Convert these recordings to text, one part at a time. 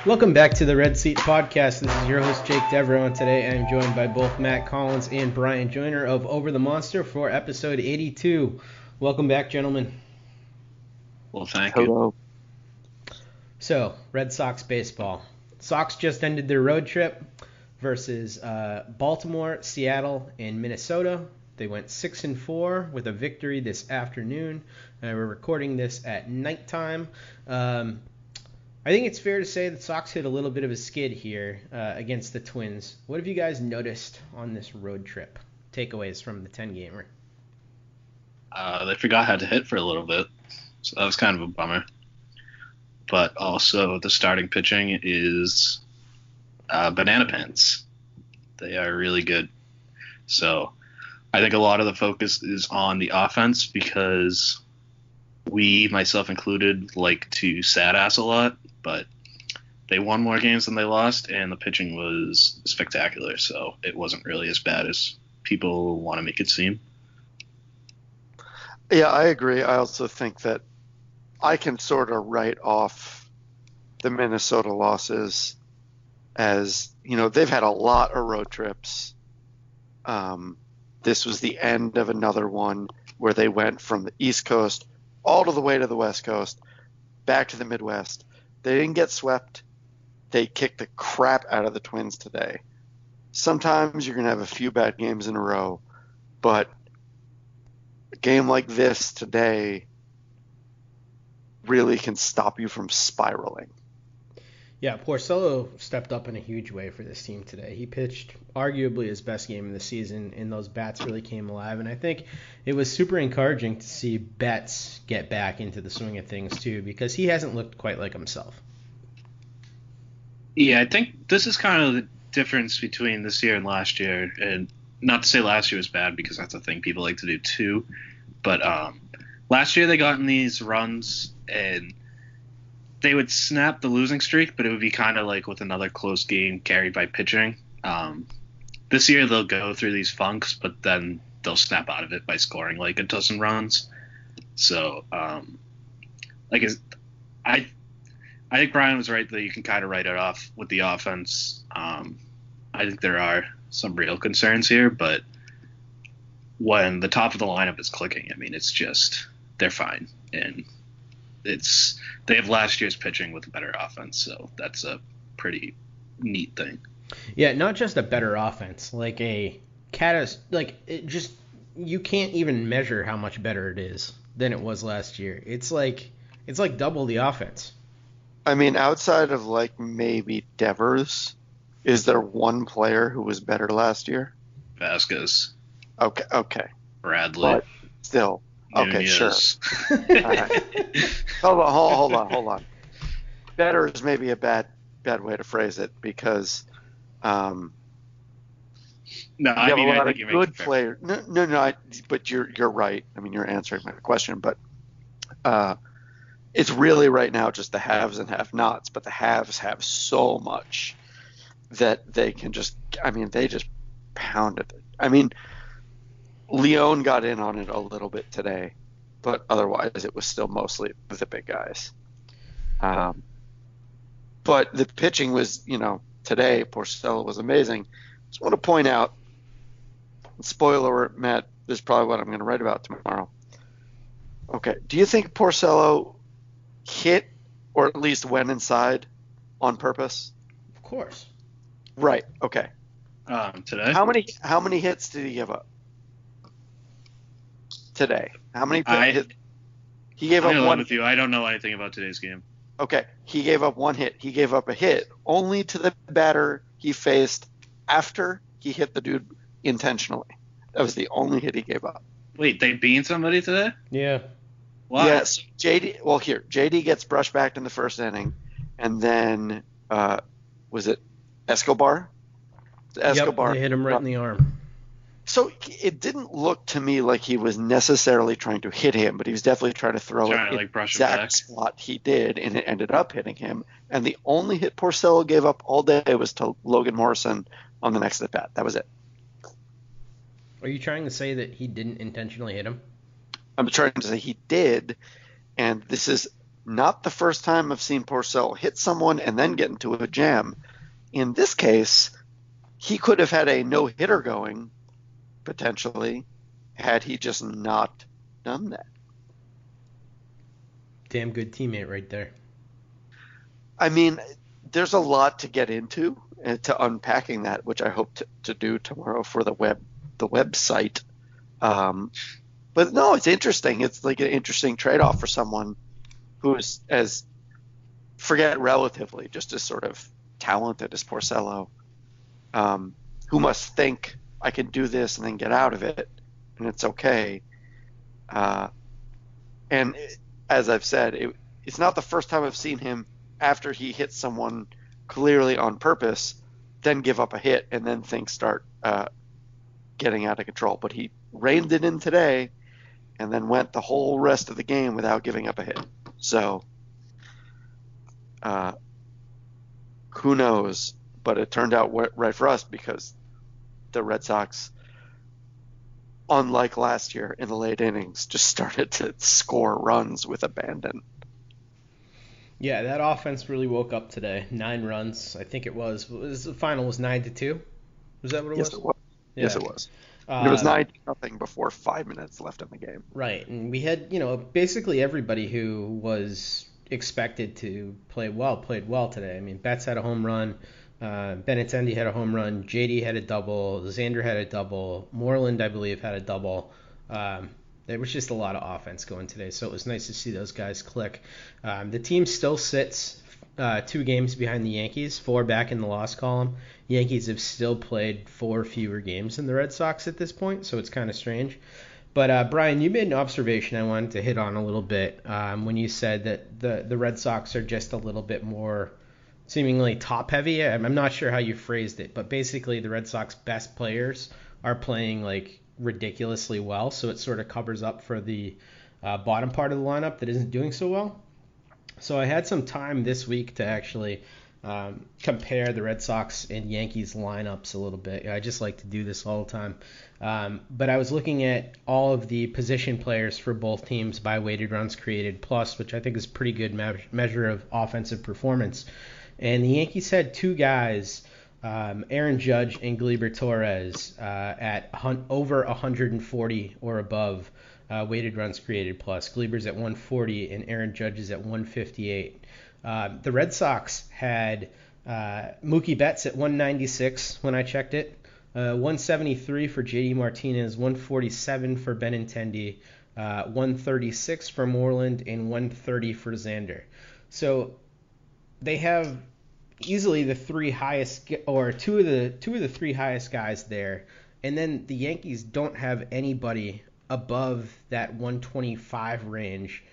Welcome back to the Red Seat Podcast. This is your host, Jake Devereaux, and today I am joined by both Matt Collins and Brian Joyner of Over the Monster for episode 82. Welcome back, gentlemen. Well, thank Hello. you. So, Red Sox baseball. Sox just ended their road trip versus Baltimore, Seattle, and Minnesota. They went 6-4 with a victory this afternoon. We're recording this at nighttime. I think it's fair to say that Sox hit a little bit of a skid here against the Twins. What have you guys noticed on this road trip? Takeaways from the 10-gamer. They forgot how to hit for a little bit, so that was kind of a bummer. But also the starting pitching is banana pants. They are really good. So I think a lot of the focus is on the offense because we, myself included, like to sad ass a lot, but they won more games than they lost, and the pitching was spectacular, so it wasn't really as bad as people want to make it seem. Yeah, I agree. I also think that I can sort of write off the Minnesota losses as, they've had a lot of road trips. This was the end of another one where they went from the East Coast all the way to the West Coast, back to the Midwest. They didn't get swept. They kicked the crap out of the Twins today. Sometimes you're going to have a few bad games in a row, but a game like this today really can stop you from spiraling. Yeah, Porcello stepped up in a huge way for this team today. He pitched arguably his best game of the season, and those bats really came alive. And I think it was super encouraging to see Betts get back into the swing of things, too, because he hasn't looked quite like himself. Yeah, I think this is kind of the difference between this year and last year. And not to say last year was bad, because that's a thing people like to do, too. But last year they got in these runs, and they would snap the losing streak, but it would be kind of like with another close game carried by pitching. This year they'll go through these funks, but then they'll snap out of it by scoring like a dozen runs. So, I think Brian was right that you can kind of write it off with the offense. I think there are some real concerns here, but when the top of the lineup is clicking, I mean, it's just they're fine, and they have last year's pitching with a better offense, so that's a pretty neat thing. Yeah, not just a better offense, you can't even measure how much better it is than it was last year. It's like double the offense. I mean, outside of maybe Devers, is there one player who was better last year? Vasquez. Okay. Bradley. But still. Okay, Nunez. Sure. All right. Hold on. Better is maybe a bad way to phrase it because No, you I have mean, a lot I of think you good players. No, but you're right. I mean, you're answering my question, but it's really right now just the haves and have-nots. But the haves have so much that they can they just pounded it. I mean, Leon got in on it a little bit today, but otherwise it was still mostly the big guys. But the pitching was, today, Porcello was amazing. Just want to point out, spoiler alert, Matt, this is probably what I'm going to write about tomorrow. Okay, do you think Porcello hit or at least went inside on purpose? Of course. Right, okay. Today? How many hits did he give up? Today. How many hits? He gave up one. With you. I don't know anything about today's game. Okay, he gave up one hit. He gave up a hit only to the batter he faced after he hit the dude intentionally. That was the only hit he gave up. Wait, they beat somebody today? Yeah. Why? Yes. JD gets brushed back in the first inning, and then was it Escobar? Yep, they hit him right in the arm. So it didn't look to me like he was necessarily trying to hit him, but he was definitely trying to throw it in the exact spot he did, and it ended up hitting him. And the only hit Porcello gave up all day was to Logan Morrison on the next at bat. That was it. Are you trying to say that he didn't intentionally hit him? I'm trying to say he did, and this is not the first time I've seen Porcello hit someone and then get into a jam. In this case, he could have had a no-hitter going, potentially, had he just not done that. Damn good teammate right there. I mean, there's a lot to get into and to unpacking that, which I hope to do tomorrow for the website. But no, it's interesting. It's like an interesting trade-off for someone who is forget relatively, just as sort of talented as Porcello, who must think, I can do this and then get out of it, and it's okay. And as I've said, it's not the first time I've seen him after he hits someone clearly on purpose, then give up a hit, and then things start getting out of control. But he reined it in today and then went the whole rest of the game without giving up a hit. So who knows? But it turned out right for us because the Red Sox, unlike last year in the late innings, just started to score runs with abandon. Yeah, that offense really woke up today. 9 runs, I think it was. The final was 9-2. Was that what it was? Yes, it was. Yeah. Yes, it was. It was 9-0 before 5 minutes left in the game. Right, and we had, basically everybody who was expected to play well played well today. I mean, Betts had a home run, Benintendi had a home run, JD had a double, Xander had a double, Moreland, I believe, had a double. There was just a lot of offense going today, so it was nice to see those guys click. The team still sits 2 games behind the Yankees, 4 back in the loss column. Yankees have still played 4 fewer games than the Red Sox at this point, so it's kind of strange. But Brian, you made an observation I wanted to hit on a little bit when you said that the Red Sox are just a little bit more seemingly top-heavy. I'm not sure how you phrased it, but basically the Red Sox best players are playing like ridiculously well, so it sort of covers up for the bottom part of the lineup that isn't doing so well. So I had some time this week to actually compare the Red Sox and Yankees lineups a little bit. I just like to do this all the time. But I was looking at all of the position players for both teams by weighted runs created plus, which I think is a pretty good measure of offensive performance. And the Yankees had 2 guys, Aaron Judge and Gleyber Torres, at over 140 or above weighted runs created plus. Gleyber's at 140 and Aaron Judge is at 158. The Red Sox had Mookie Betts at 196 when I checked it, 173 for JD Martinez, 147 for Benintendi, 136 for Moreland, and 130 for Xander. So they have easily the 3 highest, or two of the 3 highest guys there, and then the Yankees don't have anybody above that 125 range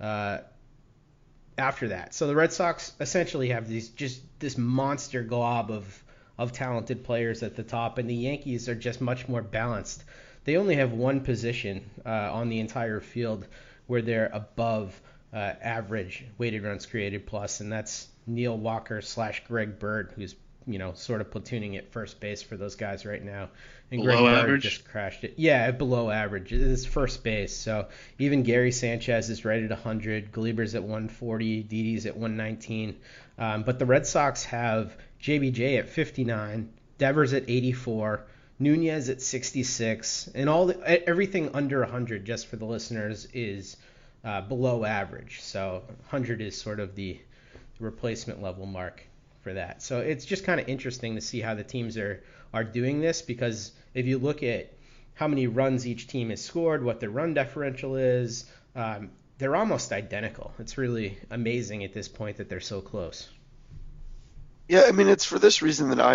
after that. So the Red Sox essentially have this monster glob of talented players at the top, and the Yankees are just much more balanced. They only have one position on the entire field where they're above average weighted runs created plus, and that's Neil Walker / Greg Bird, who's sort of platooning at first base for those guys right now. And below Greg average? Bird just crashed it. Yeah, below average. It is first base. So even Gary Sanchez is right at 100. Gleyber's at 140. Didi's at 119. But the Red Sox have JBJ at 59. Devers at 84. Nunez at 66. And everything under 100, just for the listeners, is below average. So 100 is sort of the replacement level mark for that. So it's just kind of interesting to see how the teams are doing this, because if you look at how many runs each team has scored, what their run differential is, they're almost identical. It's really amazing at this point that they're so close. Yeah, I mean, it's for this reason that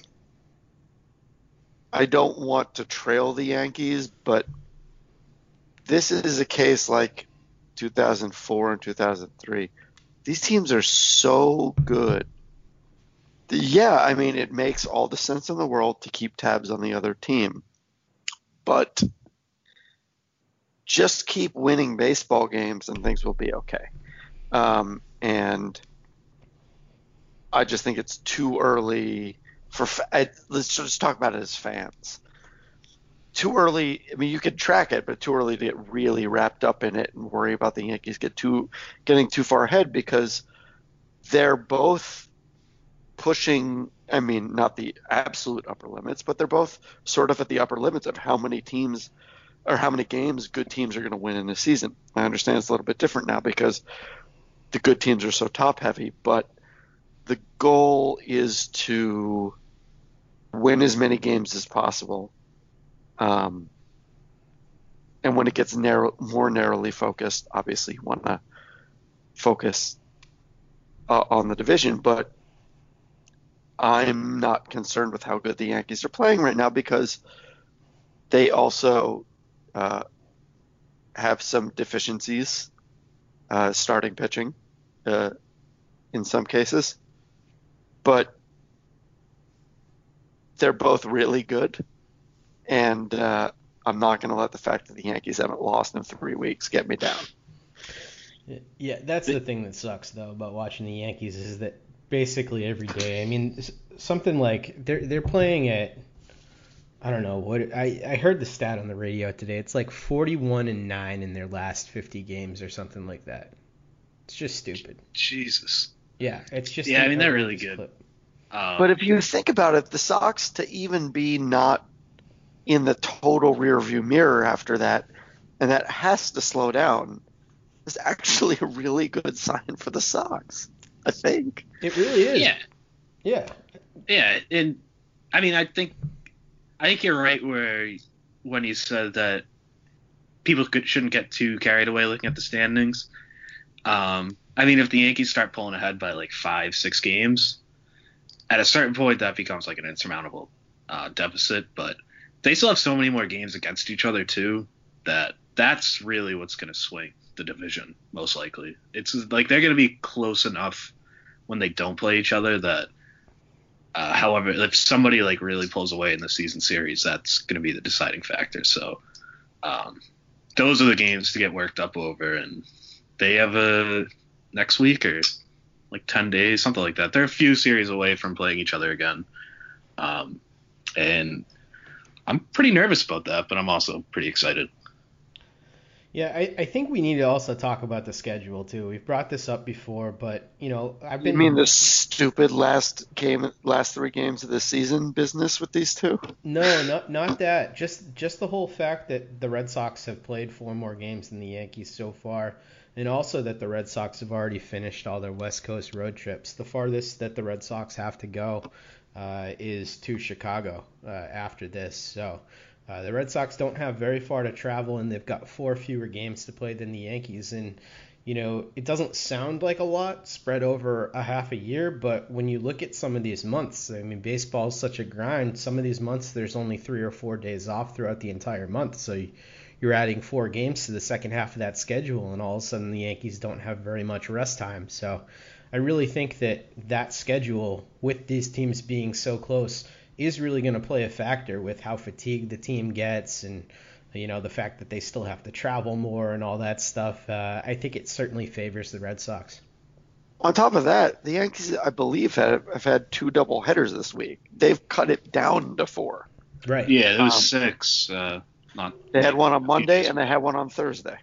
I don't want to trail the Yankees, but this is a case like 2004 and 2003. These teams are so good. Yeah, I mean, it makes all the sense in the world to keep tabs on the other team. But just keep winning baseball games and things will be okay. And I just think it's too early let's just talk about it as fans. too early. I mean, you could track it, but too early to get really wrapped up in it and worry about the Yankees getting too far ahead, because they're both pushing. I mean, not the absolute upper limits, but they're both sort of at the upper limits of how many teams or how many games good teams are going to win in a season. I understand it's a little bit different now because the good teams are so top heavy, but the goal is to win as many games as possible. And when it gets more narrowly focused, obviously you want to focus on the division, but I'm not concerned with how good the Yankees are playing right now because they also have some deficiencies starting pitching in some cases, but they're both really good, and I'm not going to let the fact that the Yankees haven't lost in 3 weeks get me down. Yeah, that's the thing that sucks though about watching the Yankees is that basically every day. I mean, something like they're playing at, I don't know what I heard the stat on the radio today. It's like 41-9 in their last 50 games or something like that. It's just stupid. Jesus. Yeah, it's just. Yeah, I mean they're really good. But if you think about it, the Sox to even be not in the total rearview mirror after that, and that has to slow down, is actually a really good sign for the Sox, I think. It really is. Yeah. Yeah. Yeah, and I mean I think you're right when you said that people shouldn't get too carried away looking at the standings. I mean, if the Yankees start pulling ahead by like 5-6 games, at a certain point that becomes like an insurmountable deficit. But they still have so many more games against each other too that's really what's going to swing the division most likely. It's like they're going to be close enough when they don't play each other that. However, if somebody like really pulls away in the season series, that's going to be the deciding factor. So those are the games to get worked up over, and they have a next week or like 10 days, something like that. They're a few series away from playing each other again, and I'm pretty nervous about that, but I'm also pretty excited. Yeah, I think we need to also talk about the schedule too. We've brought this up before, but I've been. You mean the stupid last 3 games of the season business with these two? No, not that. Just the whole fact that the Red Sox have played 4 more games than the Yankees so far, and also that the Red Sox have already finished all their West Coast road trips. The farthest that the Red Sox have to go is to Chicago after this. So. The Red Sox don't have very far to travel, and they've got 4 fewer games to play than the Yankees. And, it doesn't sound like a lot spread over a half a year, but when you look at some of these months, I mean, baseball is such a grind. Some of these months, there's only 3 or 4 days off throughout the entire month. So you're adding 4 games to the second half of that schedule, and all of a sudden the Yankees don't have very much rest time. So I really think that schedule, with these teams being so close, is really going to play a factor with how fatigued the team gets and, the fact that they still have to travel more and all that stuff. I think it certainly favors the Red Sox. On top of that, the Yankees, I believe, have had 2 doubleheaders this week. They've cut it down to 4. Right. Yeah, it was 6. They had one on Monday and they had one on Thursday.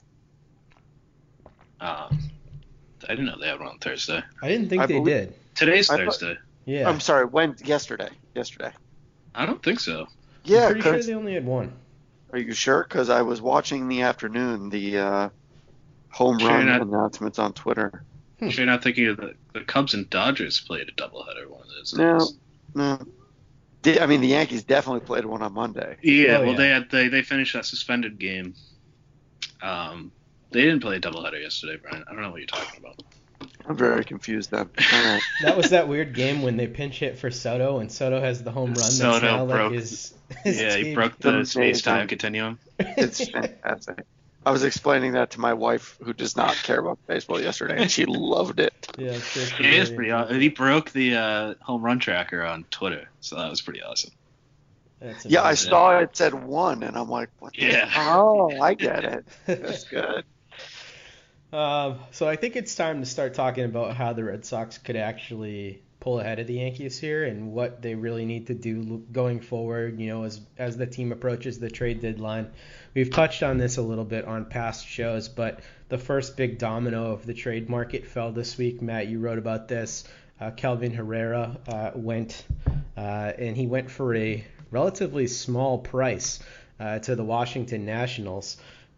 I didn't know they had one on Thursday. I didn't think they did. Today's Thursday. Yeah. I'm sorry, yesterday. I don't think so. Yeah, I'm pretty sure they only had 1. Are you sure? Because I was watching in the afternoon the home run announcements on Twitter. Sure you're not thinking of the Cubs and Dodgers played a doubleheader one of those. No. I mean, the Yankees definitely played one on Monday. Yeah, they finished that suspended game. They didn't play a doubleheader yesterday, Brian. I don't know what you're talking about. I'm very confused then. That was that weird game when they pinch hit for Soto, and Soto has the home run. Soto that's now broke. Like his he broke the space-time continuum. It's fantastic. I was explaining that to my wife, who does not care about baseball, yesterday, and she loved it. Yeah, sure. It is pretty awesome. He broke the home run tracker on Twitter, so that was pretty awesome. Yeah, I saw it said 1, and I'm like, what? Oh, I get it. That's good. So I think it's time to start talking about how the Red Sox could actually pull ahead of the Yankees here and what they really need to do going forward, as the team approaches the trade deadline. We've touched on this a little bit on past shows, but the first big domino of the trade market fell this week. Matt, you wrote about this. Kelvin Herrera went and he went for a relatively small price to the Washington Nationals.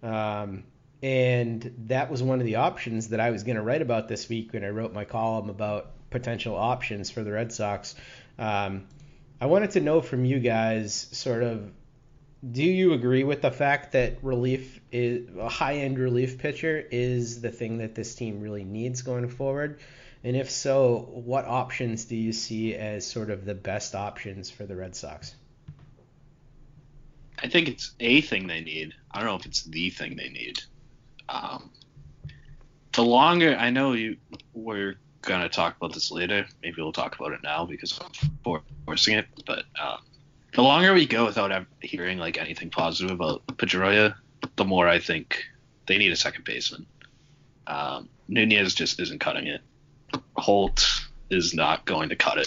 And that was one of the options that I was going to write about this week when I wrote my column about potential options for the Red Sox. I wanted to know from you guys sort of, do you agree with the fact that a high-end relief pitcher is the thing that this team really needs going forward? And if so, what options do you see as sort of the best options for the Red Sox? I think it's a thing they need. I don't know if it's the thing they need. The longer, I know we're going to talk about this later. Maybe we'll talk about it now because I'm forcing it. But the longer we go without hearing like anything positive about Pedroia, the more I think they need a second baseman. Nunez just isn't cutting it. Holt is not going to cut it.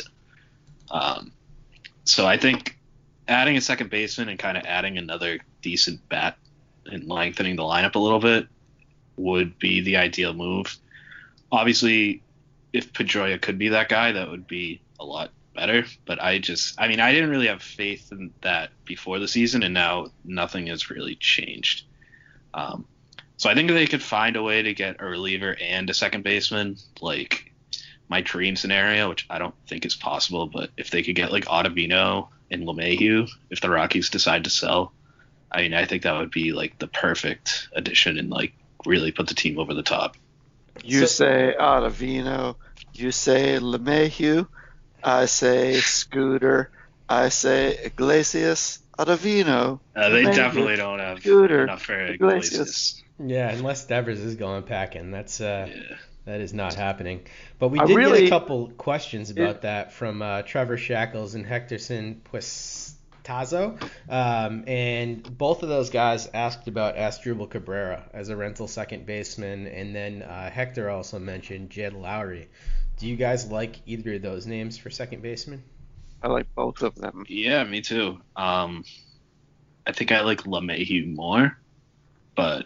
So I think adding a second baseman and kind of adding another decent bat and lengthening the lineup a little bit would be the ideal move. Obviously, if Pedroia could be that guy, that would be a lot better. But I didn't really have faith in that before the season, and now nothing has really changed. So I think they could find a way to get a reliever and a second baseman, like my dream scenario, which I don't think is possible. But if they could get like Ottavino and LeMahieu, if the Rockies decide to sell, I think that would be like the perfect addition and like really put the team over the top. You say Ottavino, you say LeMahieu, I say Scooter, I say Iglesias, Ottavino. They definitely don't have Scooter, enough for Iglesias. Yeah, unless Devers is going packing. That is not happening. But we I did really- get a couple questions about that from Trevor Shackles and Hectorson Puestazo. And both of those guys asked about Asdrubal Cabrera as a rental second baseman. And then Hector also mentioned Jed Lowry. Do you guys like either of those names for second baseman? I like both of them. Yeah, me too. I think I like LeMahieu more, but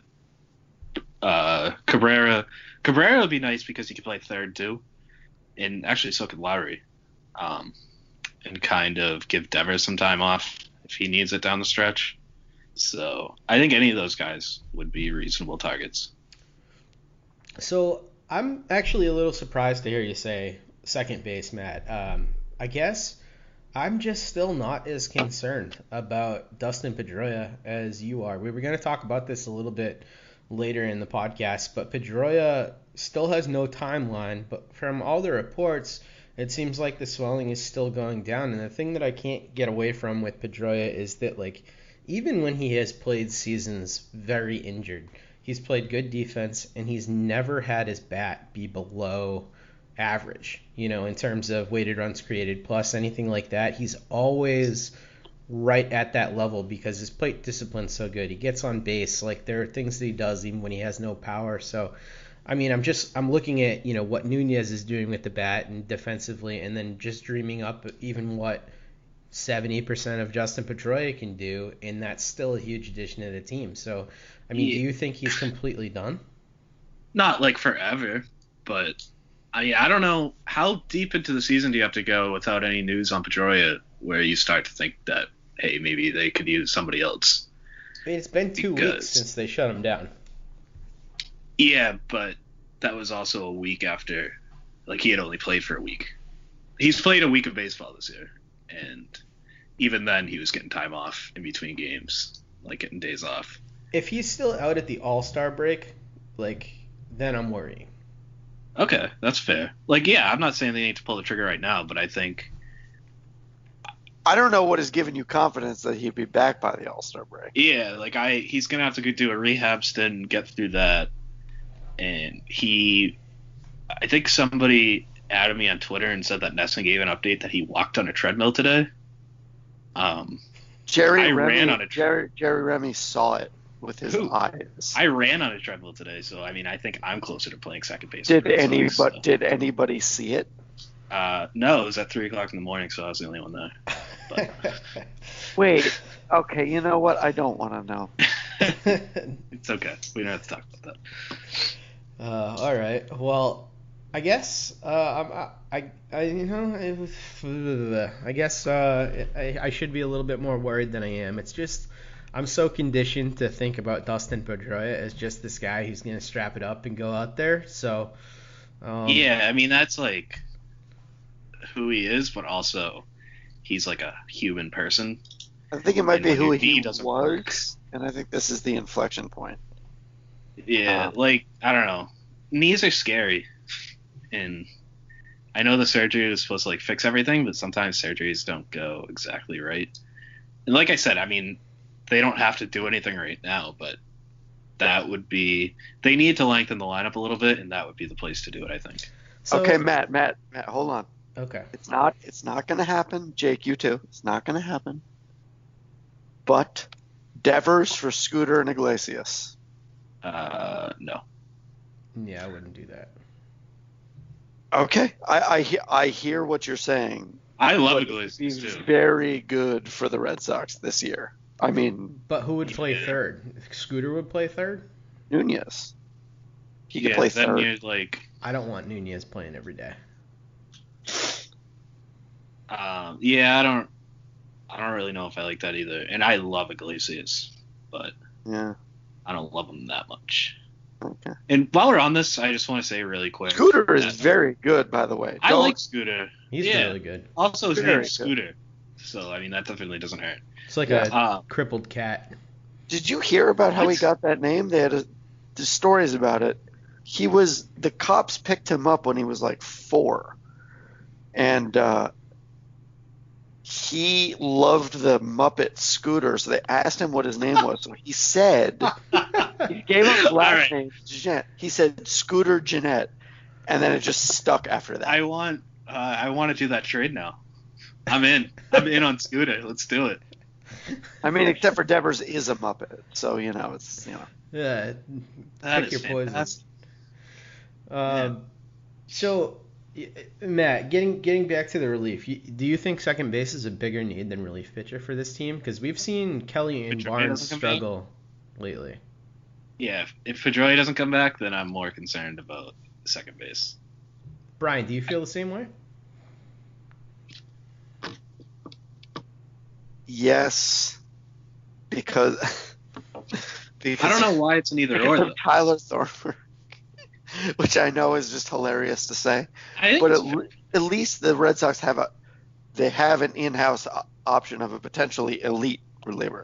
Cabrera would be nice because he could play third too, and actually so could Lowry, and kind of give Devers some time off if he needs it down the stretch. So I think any of those guys would be reasonable targets. So I'm actually a little surprised to hear you say second base, Matt. I guess I'm just still not as concerned about Dustin Pedroia as you are. We were going to talk about this a little bit later in the podcast, but Pedroia still has no timeline. But from all the reports, it seems like the swelling is still going down. And the thing that I can't get away from with Pedroia is that, like, even when he has played seasons very injured, he's played good defense, and he's never had his bat be below average, in terms of weighted runs created plus anything like that. He's always right at that level because his plate discipline's so good. He gets on base. Like, there are things that he does even when he has no power. So, I'm looking at, what Nunez is doing with the bat and defensively, and then just dreaming up even what 70% of Justin Pedroia can do, and that's still a huge addition to the team. So, do you think he's completely done? Not like forever, but I don't know, how deep into the season do you have to go without any news on Pedroia where you start to think that, hey, maybe they could use somebody else? It's been 2 weeks since they shut him down. Yeah, but that was also a week after, like, he had only played for a week. He's played a week of baseball this year, and even then he was getting time off in between games, like getting days off. If he's still out at the All-Star break, then I'm worrying. Okay, that's fair. I'm not saying they need to pull the trigger right now, but I think... I don't know what has given you confidence that he'd be back by the All-Star break. Yeah, he's going to have to do a rehab stint and get through that. And I think somebody added me on Twitter and said that Nesson gave an update that he walked on a treadmill today. Jerry Remy saw it with his eyes. I ran on a treadmill today, so I think I'm closer to playing second base. Did anybody see it? No, it was at 3 o'clock in the morning, so I was the only one there. But Wait. Okay. You know what? I don't want to know. it's okay. We don't have to talk about that. All right. Well, I guess I guess I should be a little bit more worried than I am. It's just I'm so conditioned to think about Dustin Pedroia as just this guy who's gonna strap it up and go out there. So Yeah, I mean that's like who he is, but also he's like a human person. I think it might And be when who your he knee doesn't work. was, and I think this is the inflection point. Yeah, like I don't know. Knees are scary, and I know the surgery is supposed to like fix everything, but sometimes surgeries don't go exactly right. And like I said, I mean, they don't have to do anything right now, but that would be they need to lengthen the lineup a little bit, and that would be the place to do it, I think. so Okay, Matt, hold on. okay. It's not going to happen. Jake, you too. It's not going to happen. But Devers for Scooter and Iglesias. No. Yeah, I wouldn't do that. Okay, I hear what you're saying. I love But Iglesias he's too. very good for the Red Sox this year. I mean, But who would play Yeah. third? Scooter would play third? Nunez. He could Yeah, play then third. you're like, I don't want Nunez playing every day. yeah, I don't really know if I like that either. And I love Iglesias, but Yeah. I don't love him that much. Okay. And while we're on this, I just want to say really quick. Scooter is that very good, by the way. I Don't- like Scooter. He's Yeah. really good. Also, his Very name's good. Scooter. So, I mean, that definitely doesn't hurt. It's like Yeah. a crippled cat. Did you hear about how he What? got that name? They had the stories about it. The cops picked him up when he was like 4, and he loved the Muppet Scooter, so they asked him what his name was. So he said, he gave him his last Alright. name, Jeanette. He said Scooter Jeanette, and then it just stuck after that. I want to do that trade now. I'm in. I'm in on Scooter. Let's do it. I mean, except for Devers is a Muppet, so it's Yeah, That pick is your poison. fantastic. So, Matt, getting back to the relief, do you think second base is a bigger need than relief pitcher for this team? Because we've seen Kelly and Pedroia Barnes doesn't come back? struggle lately. Yeah, if Pedroia doesn't come back, then I'm more concerned about second base. Brian, do you feel the same way? Yes, because I don't know why it's an either or because though. of Tyler Thornburg, which I know is just hilarious to say. I think But it's- at least the Red Sox have an in-house option of a potentially elite reliever.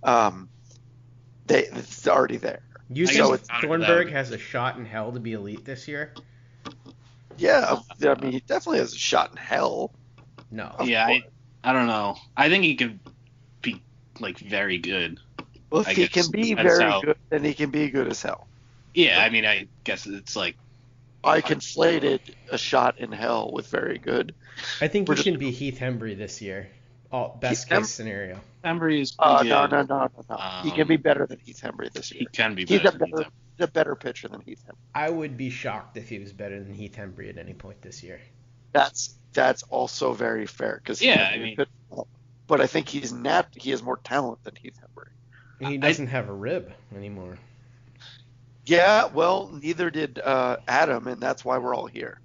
It's already there. You I think guess it's- Thornburg has a shot in hell to be elite this year? Yeah, I mean he definitely has a shot in hell. No. yeah, I don't know. I think he could be like very good. Well, if I he guess can be that's very how- good, then he can be good as hell. Yeah, I mean, I guess it's like I conflated a shot in hell with very good. I think We're he just- can be Heath Hembry this year. Best Heath case scenario. Embry is No. pretty good. He can be better than Heath Hembry this He year. can be He's better. a better pitcher than Heath Hembry. I would be shocked if he was better than Heath Hembry at any point this year. That's also very fair because Yeah, I mean- but I think he has more talent than Heath Hembry. He doesn't have a rib anymore. Yeah, well, neither did Adam, and that's why we're all here.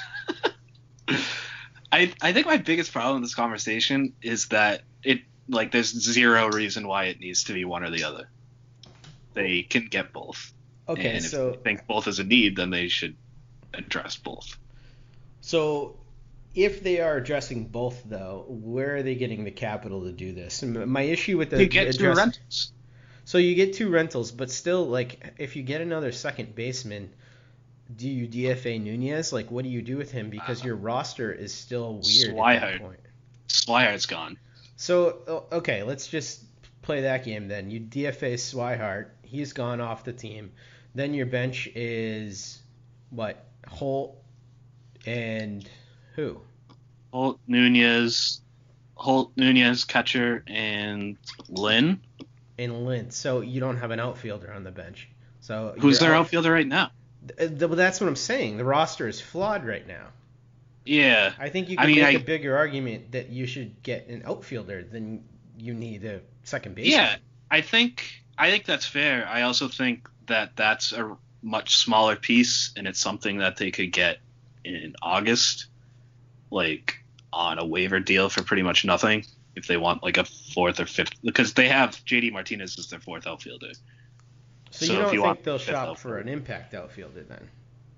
I think my biggest problem in this conversation is that there's zero reason why it needs to be one or the other. They can get both. Okay, and if so they think both is a need, then they should address both. So, if they are addressing both, though, where are they getting the capital to do this? My issue with the You get two rentals. So you get 2 rentals, but still, like, if you get another second baseman, do you DFA Nunez? Like, what do you do with him? Because your roster is still weird at that Swihart. point. Swihart's gone. So, okay, let's just play that game then. You DFA Swihart. He's gone off the team. Then your bench is, what, Holt and who? Holt, Nunez, catcher, and Lynn. And Lynn. So you don't have an outfielder on the bench. So Who's your their outfielder right now? Well, that's what I'm saying. The roster is flawed right now. Yeah. I think you I can mean, make a bigger argument that you should get an outfielder than you need a second baseman. Yeah, I think that's fair. I also think that that's a much smaller piece, and it's something that they could get in August, like on a waiver deal for pretty much nothing if they want like a fourth or fifth, because they have JD Martinez as their fourth outfielder. So So you if don't you think want they'll fifth shop for outfielder. an impact outfielder then?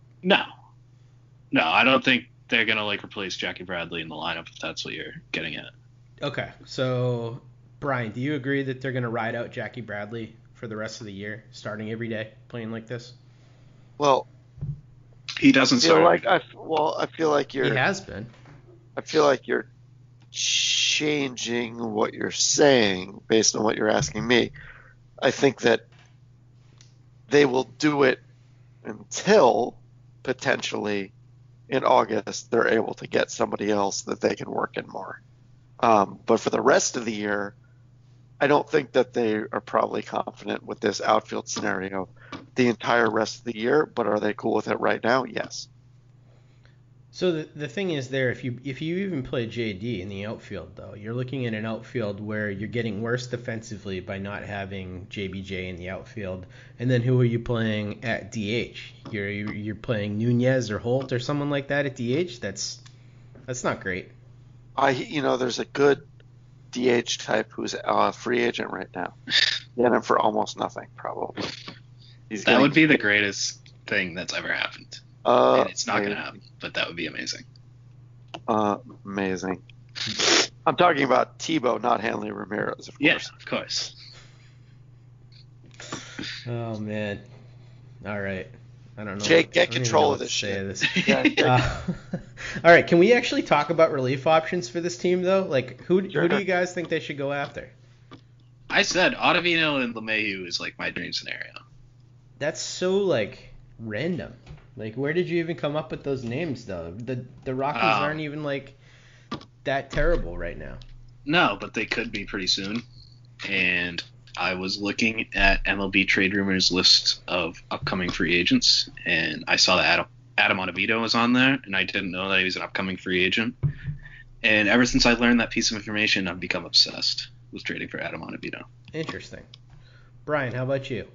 No, I don't think they're gonna like replace Jackie Bradley in the lineup if that's what you're getting at. Okay, so Brian, do you agree that they're going to ride out Jackie Bradley for the rest of the year, starting every day, playing like this? Well, He doesn't I feel start. like I feel like He you're has been. I feel like you're changing what you're saying based on what you're asking me. I think that they will do it until potentially in August they're able to get somebody else that they can work in more. But for the rest of the year, I don't think that they are probably confident with this outfield scenario the entire rest of the year. But are they cool with it right now? Yes. So the thing is there, if you even play JD in the outfield, though, you're looking at an outfield where you're getting worse defensively by not having JBJ in the outfield. And then who are you playing at DH? You're playing Nunez or Holt or someone like that at DH? That's not great. There's a good DH type who's a free agent right now. Get him for almost nothing, probably. That would be the greatest thing that's ever happened. And it's not going to happen, but that would be amazing. Amazing. I'm talking about Tebow, not Hanley Ramirez, of course. Yeah, of course. Oh, man. All right. I don't know. Jake, get I don't even control know of what this to say shit. to Yeah, this. All right. Can we actually talk about relief options for this team, though? Like, who Sure. do you guys think they should go after? I said Ottavino and LeMahieu is like my dream scenario. That's so, like, random. Like, where did you even come up with those names, though? The Rockies aren't even, like, that terrible right now. No, but they could be pretty soon. And I was looking at MLB Trade Rumors list of upcoming free agents, and I saw that Adam Ottavino was on there, and I didn't know that he was an upcoming free agent. And ever since I learned that piece of information, I've become obsessed with trading for Adam Ottavino. Interesting. Brian, how about you?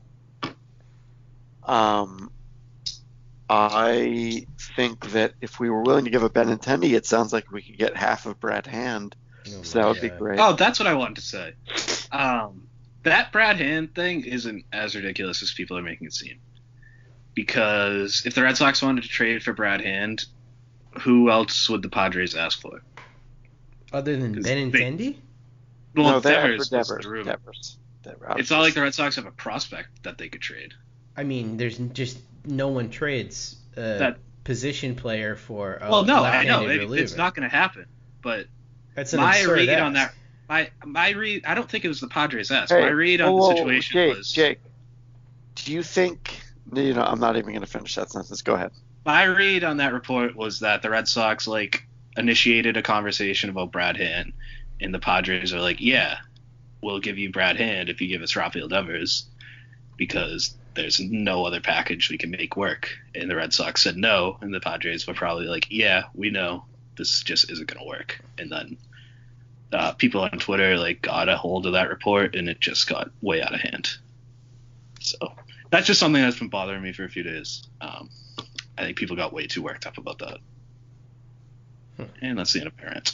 I think that if we were willing to give a Benintendi, it sounds like we could get half of Brad Hand. Oh, So that would be God. great. Oh, that's what I wanted to say. That Brad Hand thing isn't as ridiculous as people are making it seem. Because if the Red Sox wanted to trade for Brad Hand, who else would the Padres ask for? Other than 'Cause Benintendi? Well, No, they're Devers for was the rumor. Devers. It's not like the Red Sox have a prospect that they could trade. I mean, there's just no one trades a That- position player for a Well, no, I know left-handed reliever. it's not going to happen. But That's an my absurd read ask. on that, my read, I don't think it was the Padres ask. Hey, My read on whoa, the situation Jake, was Jake, do you think? I'm not even going to finish that sentence. Go ahead. my read on that report was that the Red Sox initiated a conversation about Brad Hand, and the Padres are like, yeah, we'll give you Brad Hand if you give us Rafael Devers, because there's no other package we can make work. And the Red Sox said no, and the Padres were probably like, yeah, we know this just isn't going to work. And then people on Twitter got a hold of that report, and it just got way out of hand. So that's just something that's been bothering me for a few days. I think people got way too worked up about that. And that's the end of my rant.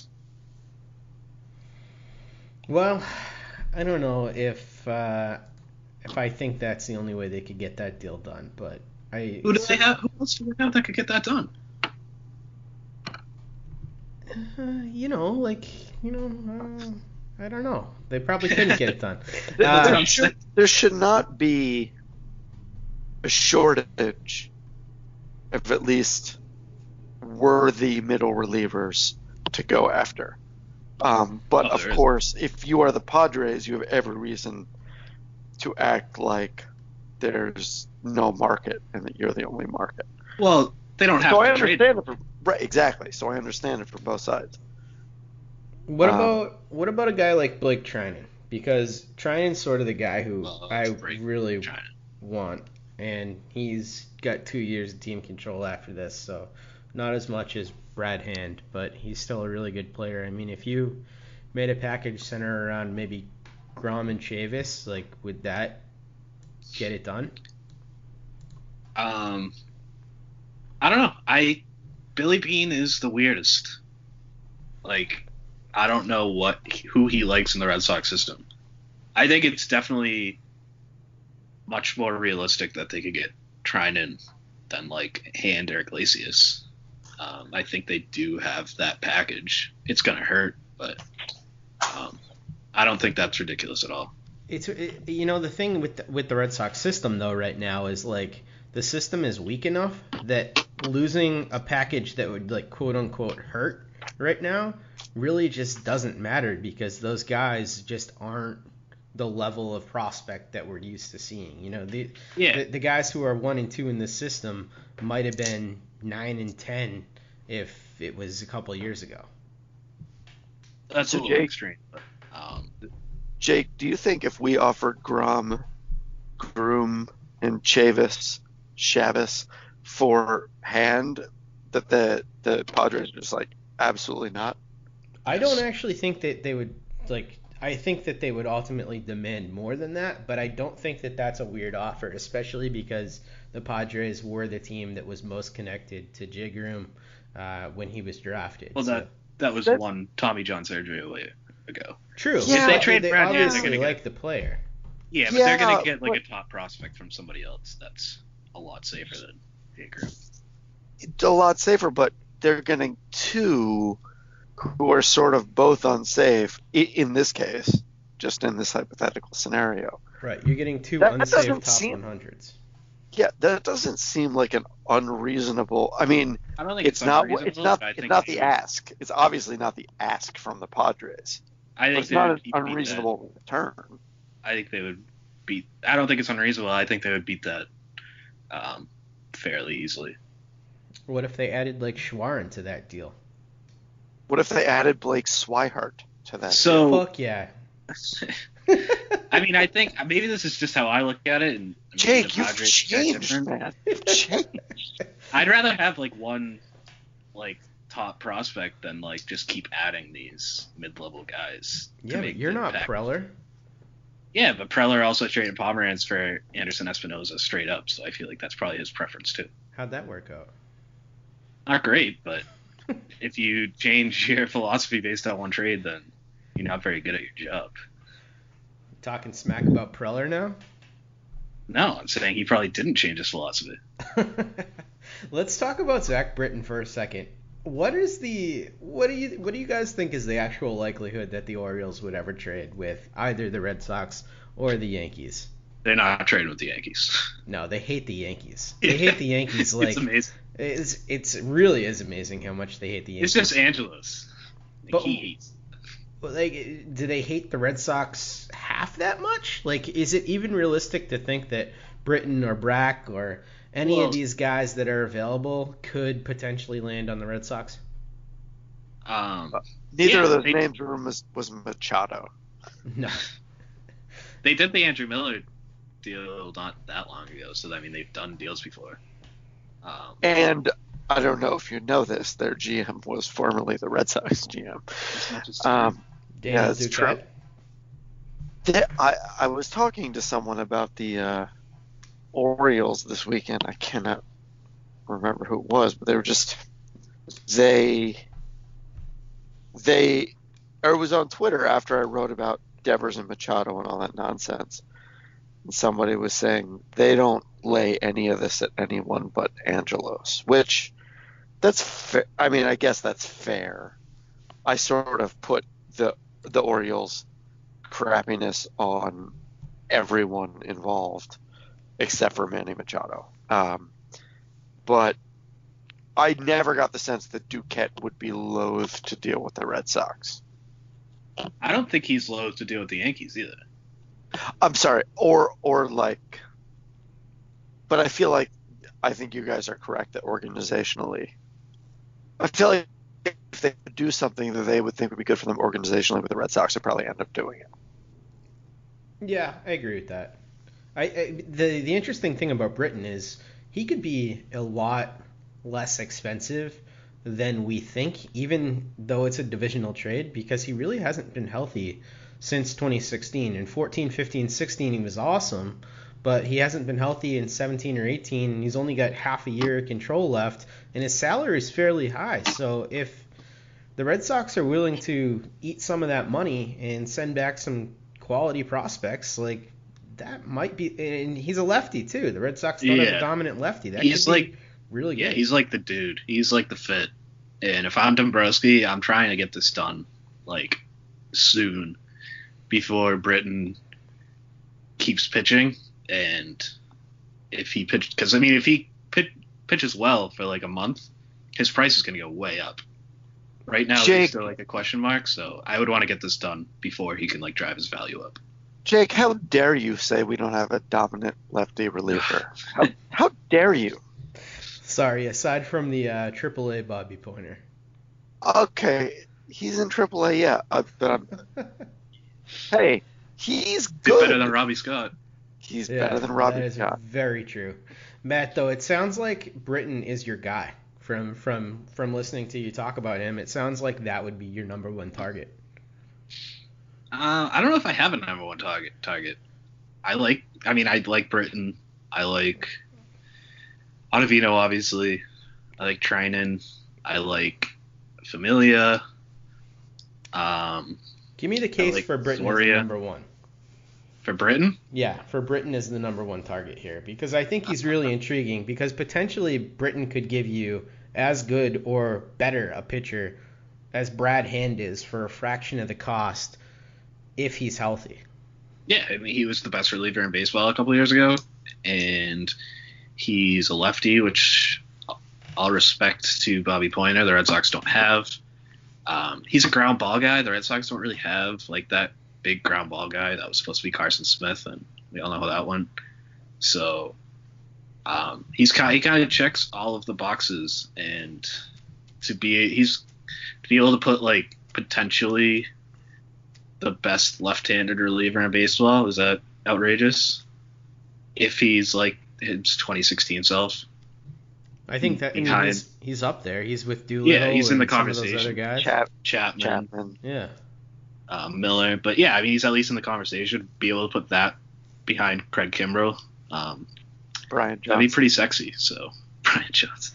Well, I don't know if I think that's the only way they could get that deal done, but Who else do they have that could get that done? I don't know. They probably couldn't get it done. There should not be a shortage of at least worthy middle relievers to go after. But of course, if you are the Padres, you have every reason to act like there's no market and that you're the only market. Well, they don't have So I to trade. understand it. Right, exactly. So I understand it from both sides. What about a guy like Blake Trinan? Because Trinan's sort of the guy who I really want, and he's got 2 years of team control after this. So Not as much as Brad Hand, but he's still a really good player. I mean, if you made a package center around maybe Grom and Chavis, like, would that get it done? I don't know. Billy Beane is the weirdest. Like, I don't know who he likes in the Red Sox system. I think it's definitely much more realistic that they could get Treinen than like Hand or Iglesias. I think they do have that package. It's gonna hurt, but I don't think that's ridiculous at all. The thing with the Red Sox system though right now is like the system is weak enough that losing a package that would like quote unquote hurt right now really just doesn't matter because those guys just aren't the level of prospect that we're used to seeing. The guys who are 1 and 2 in this system might have been 9 and 10 if it was a couple of years ago. That's a little extreme. But, Jake, do you think if we offered Grom, Groom, and Chavis for Hand, that the Padres are just like absolutely not? I don't actually think that they would like. I think that they would ultimately demand more than that, but I don't think that that's a weird offer, especially because the Padres were the team that was most connected to Jay Groom when he was drafted. Well, that was one Tommy John surgery ago. True. Yeah, they trade Brad Hand, they're going to like the player. Yeah, but they're going to get like a top prospect from somebody else. That's a lot safer than Jay Groom. It's a lot safer, but they're getting two who are sort of both unsafe in this case, just in this hypothetical scenario. Right, you're getting two unsafe top 100s. Yeah, that doesn't seem like an unreasonable. I mean, I don't think it's not the ask. It's obviously not the ask from the Padres. It's not an unreasonable return. I think they would beat. I don't think it's unreasonable. I think they would beat that fairly easily. What if they added like Schwarren to that deal? What if they added Blake Swihart to that? So fuck yeah. I mean, I think maybe this is just how I look at it. And Jake, you've changed, man. You've changed. I'd rather have like one like top prospect than like just keep adding these mid-level guys. Yeah, but you're not Preller. Yeah, but Preller also traded Pomeranz for Anderson Espinosa straight up, so I feel like that's probably his preference too. How'd that work out? Not great, but if you change your philosophy based on one trade, then you're not very good at your job. Talking smack about Preller now? No, I'm saying he probably didn't change his philosophy. Let's talk about Zach Britton for a second. What do you guys think is the actual likelihood that the Orioles would ever trade with either the Red Sox or the Yankees? They're not trading with the Yankees. No, they hate the Yankees. They hate the Yankees like it's amazing. It really is amazing how much they hate the Yankees. It's just Angelos. Like, he hates. Like, do they hate the Red Sox half that much? Like, is it even realistic to think that Britton or Brack or any of these guys that are available could potentially land on the Red Sox? Neither of those names was Machado. No. They did the Andrew Miller deal not that long ago, so I mean they've done deals before. And I don't know if you know this, their GM was formerly the Red Sox GM. Yeah, it's true. I was talking to someone about the Orioles this weekend. I cannot remember who it was, but they were just or it was on Twitter after I wrote about Devers and Machado and all that nonsense. And somebody was saying they don't lay any of this at anyone but Angelos, which that's fair. I mean, I guess that's fair. I sort of put the Orioles crappiness on everyone involved except for Manny Machado. But I never got the sense that Duquette would be loath to deal with the Red Sox. I don't think he's loath to deal with the Yankees either. I'm sorry, or like, but I think you guys are correct that organizationally, I feel like if they could do something that they would think would be good for them organizationally with the Red Sox, would probably end up doing it. Yeah, I agree with that. The interesting thing about Britton is he could be a lot less expensive than we think, even though it's a divisional trade, because he really hasn't been healthy since 2016. In 14, 15, 16, he was awesome, but he hasn't been healthy in 17 or 18, and he's only got half a year of control left, and his salary is fairly high. So if the Red Sox are willing to eat some of that money and send back some quality prospects, like, that might be, and he's a lefty too. The Red Sox don't have a dominant lefty. That he's could be like really good. Yeah, he's like the dude. He's like the fit. And if I'm Dombrowski, I'm trying to get this done like soon before Britton keeps pitching. And if he pitches, because I mean, if he pitches well for like a month, his price is going to go way up. Right now, Jake, he's still like a question mark. So I would want to get this done before he can like drive his value up. Jake, how dare you say we don't have a dominant lefty reliever? How dare you? Sorry, aside from the AAA Bobby Pointer. Okay, he's in AAA, yeah. But hey, he's good. Better than Robbie Scott. He's better than Robbie Scott. That is very true. Matt, though, it sounds like Britton is your guy. From listening to you talk about him, it sounds like that would be your number one target. I don't know if I have a number one target. I like Britton. I like Ottavino, obviously. I like Trinan. I like Familia. Give me the case like for Britton Soria. as the number one. For Britton? Yeah, for Britton as the number one target here, because I think he's really intriguing, because potentially Britton could give you as good or better a pitcher as Brad Hand is for a fraction of the cost if he's healthy. Yeah, I mean, he was the best reliever in baseball a couple years ago, and he's a lefty, which all respect to Bobby Pointer, the Red Sox don't have. He's a ground ball guy. The Red Sox don't really have like that big ground ball guy. That was supposed to be Carson Smith, and we all know how that went. So he kind of checks all of the boxes, and to be able to put like potentially the best left-handed reliever in baseball, is that outrageous? If he's like his 2016 self. I think that he's up there. He's with Doolittle. Yeah, he's in the some of those conversation. other guys. Chapman. Yeah. Miller. But yeah, I mean, he's at least in the conversation. Be able to put that behind Craig Kimbrell. Brian Johnson. That'd be pretty sexy. So, Brian Johnson.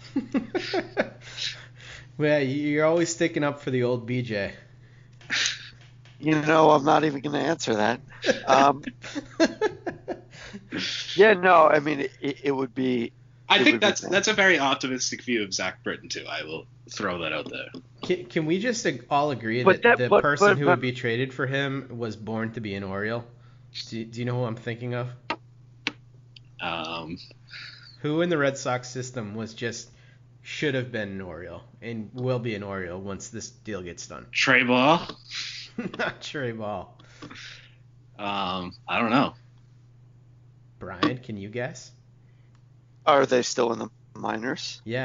Well, you're always sticking up for the old BJ. You know, I'm not even going to answer that. Yeah, no, I mean, it would be. I think that's a very optimistic view of Zach Britton, too. I will throw that out there. Can we just all agree that the person who would be traded for him was born to be an Oriole? Do you know who I'm thinking of? Who in the Red Sox system should have been an Oriole and will be an Oriole once this deal gets done? Trey Ball? Not Trey Ball. I don't know. Brian, can you guess? Are they still in the minors? Yeah.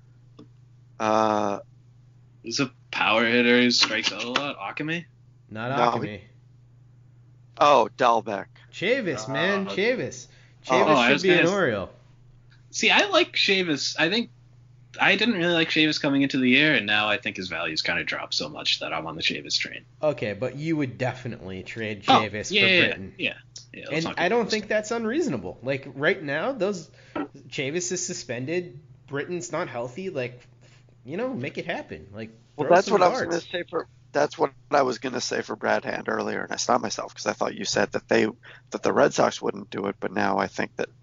Is a power hitter who strikes out a lot? Akame? Not No, Akame. Oh, Dahlbeck. Chavis, man. Chavis. I Chavis was should be an gonna- Oriole. See, I like Chavis. I think I didn't really like Chavis coming into the year, and now I think his value's kind of dropped so much that I'm on the Chavis train. Okay, but you would definitely trade Chavis for Britton. Yeah. And I don't think that's unreasonable. Like, right now, Chavis is suspended. Britton's not healthy. Like, make it happen. Like, Well, throw that's some what I was darts. going to say for. That's what I was going to say for Brad Hand earlier, and I stopped myself because I thought you said that the Red Sox wouldn't do it, but now I think that.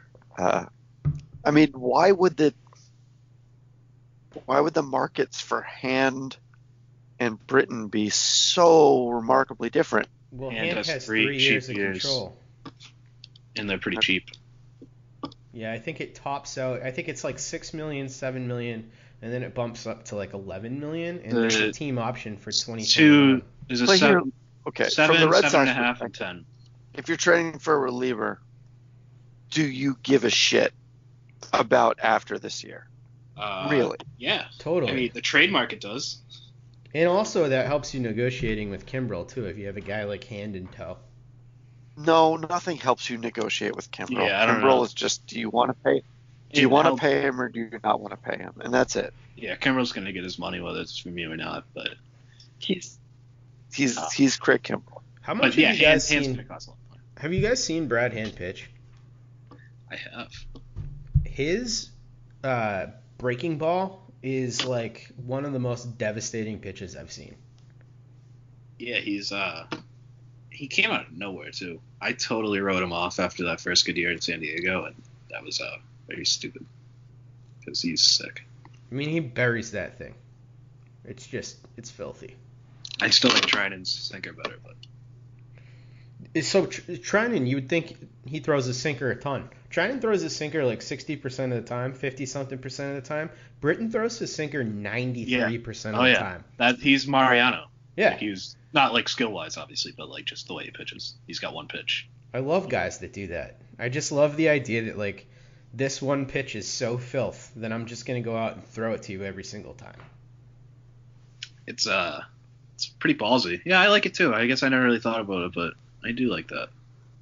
I mean, why would the markets for Hand and Britton be so remarkably different? Well, Hand Hand has has 3 3 cheap years of years. control. And they're pretty cheap. Yeah, I think it tops out. I think it's like 6 million, 7 million, and then it bumps up to like 11 million, and there's a team option for 2021. There's a But here- 7, Okay, 7, from the Red 7.5, Sox and 10. if you're trading for a reliever, do you give a shit about after this year? Really? Yeah. Totally. I mean, the trade market does. And also that helps you negotiating with Kimbrel too, if you have a guy like Hand in tow. No, nothing helps you negotiate with Kimbrel. Yeah, I don't Kimbrel know. is just, do you want to pay Do you want to pay him or do you not want to pay him? And that's it. Yeah, Kimbrel's going to get his money whether it's from you or not, but he's Craig Kimbrel. How much have you guys seen? Have you guys seen Brad Hand pitch? I have. His breaking ball is like one of the most devastating pitches I've seen. Yeah, he came out of nowhere too. I totally wrote him off after that first good year in San Diego, and that was very stupid because he's sick. I mean, he buries that thing. It's filthy. I still like Trinan's sinker better, but. So Trinan, you would think he throws his sinker a ton. Trinan throws his sinker like 60% of the time, 50-something% of the time. Britton throws his sinker 93% of the time. He's Mariano. Yeah. Like, he's not like skill-wise, obviously, but like just the way he pitches. He's got one pitch. I love guys that do that. I just love the idea that like this one pitch is so filth that I'm just going to go out and throw it to you every single time. It's pretty ballsy. Yeah, I like it too. I guess I never really thought about it, but I do like that.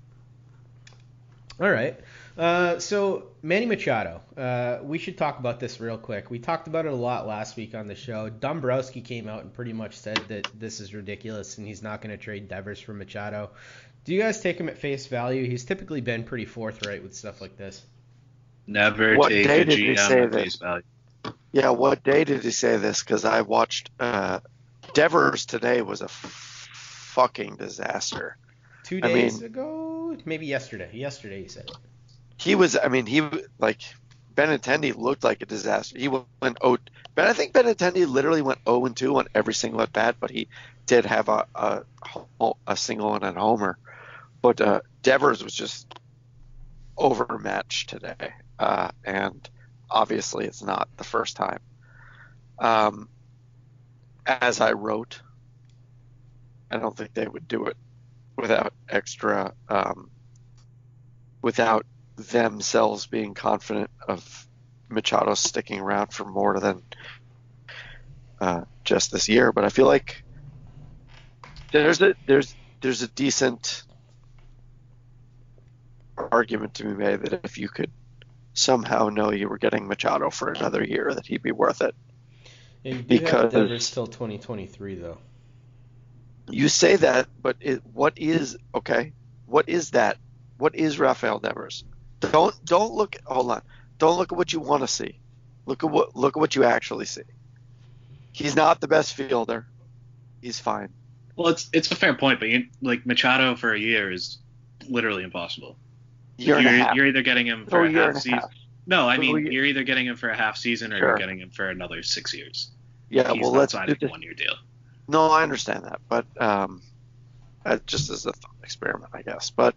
All right. So Manny Machado, we should talk about this real quick. We talked about it a lot last week on the show. Dombrowski came out and pretty much said that this is ridiculous and he's not going to trade Devers for Machado. Do you guys take him at face value? He's typically been pretty forthright with stuff like this. Never take a GM at face value. Yeah, what day did he say this? Because I watched Devers today was a fucking disaster. 2 days ago? Maybe yesterday. Yesterday he said it. Benintendi looked like a disaster. He went I think Benintendi literally went 0-2 on every single at bat, but he did have a single and a homer. But Devers was just overmatched today, and obviously it's not the first time. As I wrote, I don't think they would do it without extra, without themselves being confident of Machado sticking around for more than just this year. But I feel like there's a decent argument to be made that if you could somehow know you were getting Machado for another year, that he'd be worth it. Yeah, you do have Devers till 2023 though. You say that, but what is that? What is Rafael Devers? Don't look. Hold on. Don't look at what you want to see. Look at what you actually see. He's not the best fielder. He's fine. Well, it's a fair point, but Machado for a year is literally impossible. You're either getting him for a half season. No, I mean you're either getting him for a half season or you're getting him for another 6 years. Yeah, he's not signing a 1-year deal. No, I understand that, but just as a thought experiment, I guess. But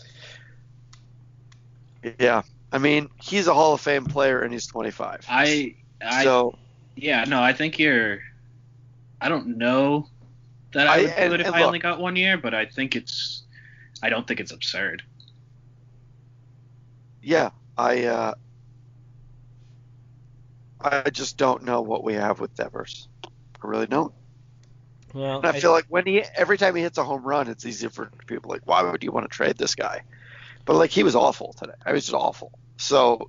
yeah, I mean, he's a Hall of Fame player and he's 25. I think you're. I don't know that I would do it if I only got 1 year, but I don't think it's absurd. Yeah, I just don't know what we have with Devers. I really don't. Well, and I feel like every time he hits a home run, it's easier for people like, why would you want to trade this guy? But like, he was awful today. I was just awful. So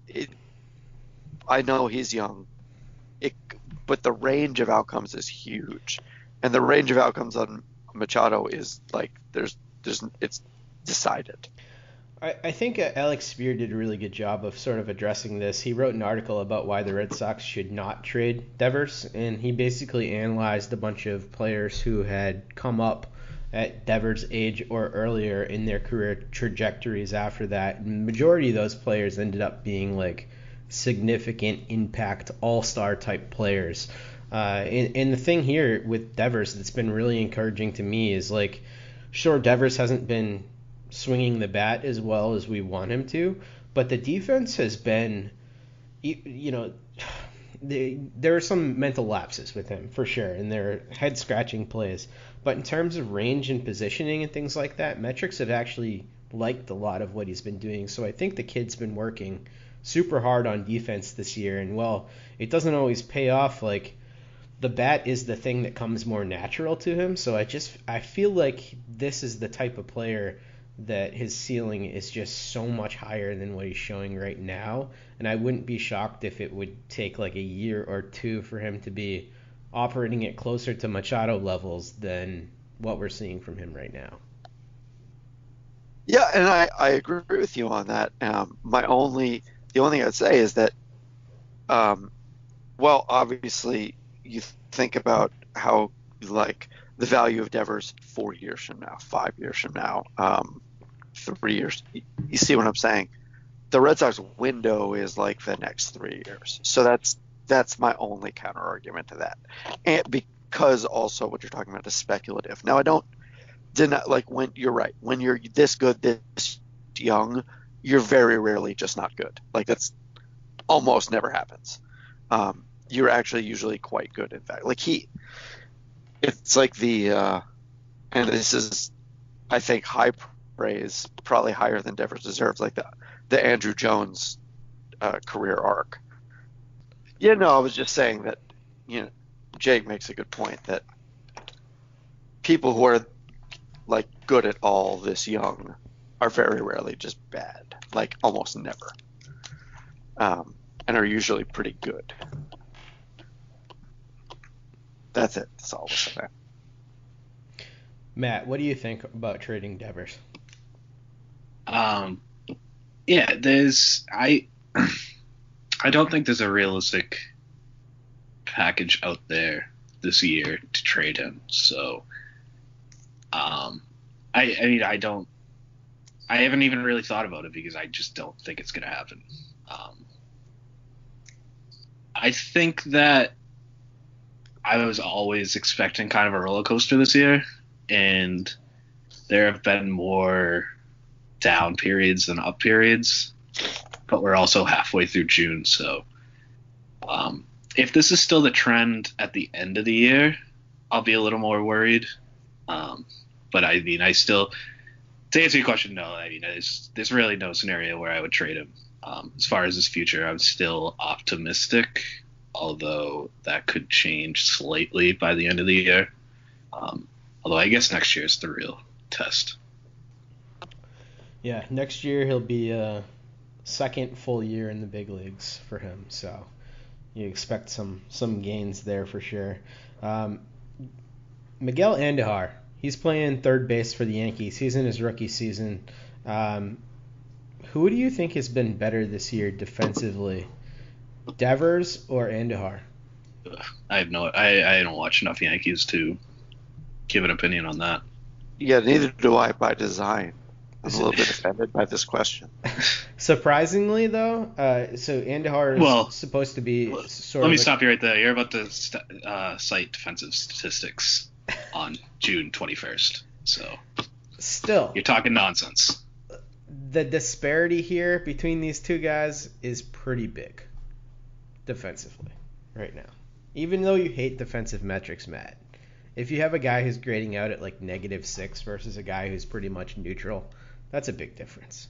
I know he's young, but the range of outcomes is huge, and the range of outcomes on Machado is like it's decided. I think Alex Spear did a really good job of sort of addressing this. He wrote an article about why the Red Sox should not trade Devers, and he basically analyzed a bunch of players who had come up at Devers' age or earlier in their career trajectories after that. And the majority of those players ended up being like significant impact all-star type players. And the thing here with Devers that's been really encouraging to me is like, sure, Devers hasn't been swinging the bat as well as we want him to, but the defense has been, there are some mental lapses with him for sure, and they're head-scratching plays. But in terms of range and positioning and things like that, metrics have actually liked a lot of what he's been doing. So I think the kid's been working super hard on defense this year, and while it doesn't always pay off, like, the bat is the thing that comes more natural to him. So I feel like this is the type of player that his ceiling is just so much higher than what he's showing right now. And I wouldn't be shocked if it would take like a year or two for him to be operating at closer to Machado levels than what we're seeing from him right now. Yeah, and I agree with you on that. The only thing I'd say is that, well, obviously you think about how like the value of Devers 4 years from now, 5 years from now, 3 years. You see what I'm saying? The Red Sox window is like the next 3 years. So that's my only counter argument to that. And because also what you're talking about is speculative. Now I don't deny, like, when you're right, when you're this good, this young, you're very rarely just not good. Like, that's almost never happens. You're actually usually quite good, in fact. Like, it's like and this is, I think, high praise, probably higher than Devers deserves, like the Andrew Jones career arc. Yeah, no, I was just saying that, Jake makes a good point that people who are like good at all this young are very rarely just bad, like almost never, and are usually pretty good. That's it. That's all I'll say. Matt, what do you think about trading Devers? Yeah, I don't think there's a realistic package out there this year to trade him. So, I haven't even really thought about it because I just don't think it's going to happen. I think that I was always expecting kind of a roller coaster this year, and there have been more down periods than up periods, but we're also halfway through June, so if this is still the trend at the end of the year, I'll be a little more worried. But I mean, to answer your question, no. I mean, there's really no scenario where I would trade him. As far as his future, I'm still optimistic, although that could change slightly by the end of the year. Although I guess next year is the real test. Yeah, next year he'll be a second full year in the big leagues for him, so you expect some gains there for sure. Miguel Andujar, he's playing third base for the Yankees. He's in his rookie season. Who do you think has been better this year defensively, Devers or Andujar? I don't watch enough Yankees to give an opinion on that. Yeah, neither do I by design. I'm a little bit offended by this question. Surprisingly, though, so Andujar is supposed to be sort of... Let me stop you right there. You're about to cite defensive statistics on June 21st. So still, you're talking nonsense. The disparity here between these two guys is pretty big defensively right now. Even though you hate defensive metrics, Matt, if you have a guy who's grading out at like -6 versus a guy who's pretty much neutral, that's a big difference.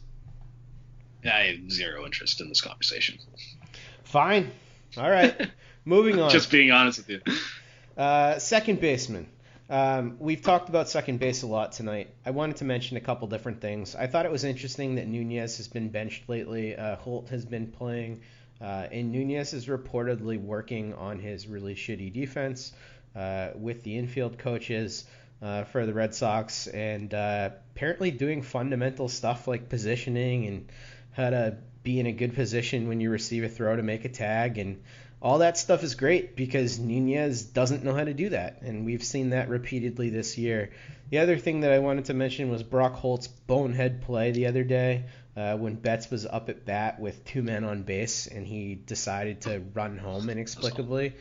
I have zero interest in this conversation. Fine. All right. Moving on. Just being honest with you. Second baseman. We've talked about second base a lot tonight. I wanted to mention a couple different things. I thought it was interesting that Nunez has been benched lately. Holt has been playing, and Nunez is reportedly working on his really shitty defense with the infield coaches for the Red Sox, and apparently doing fundamental stuff like positioning and how to be in a good position when you receive a throw to make a tag, and all that stuff is great because Nunez doesn't know how to do that, and we've seen that repeatedly this year. The other thing that I wanted to mention was Brock Holt's bonehead play the other day when Betts was up at bat with 2 men on base, and he decided to run home inexplicably.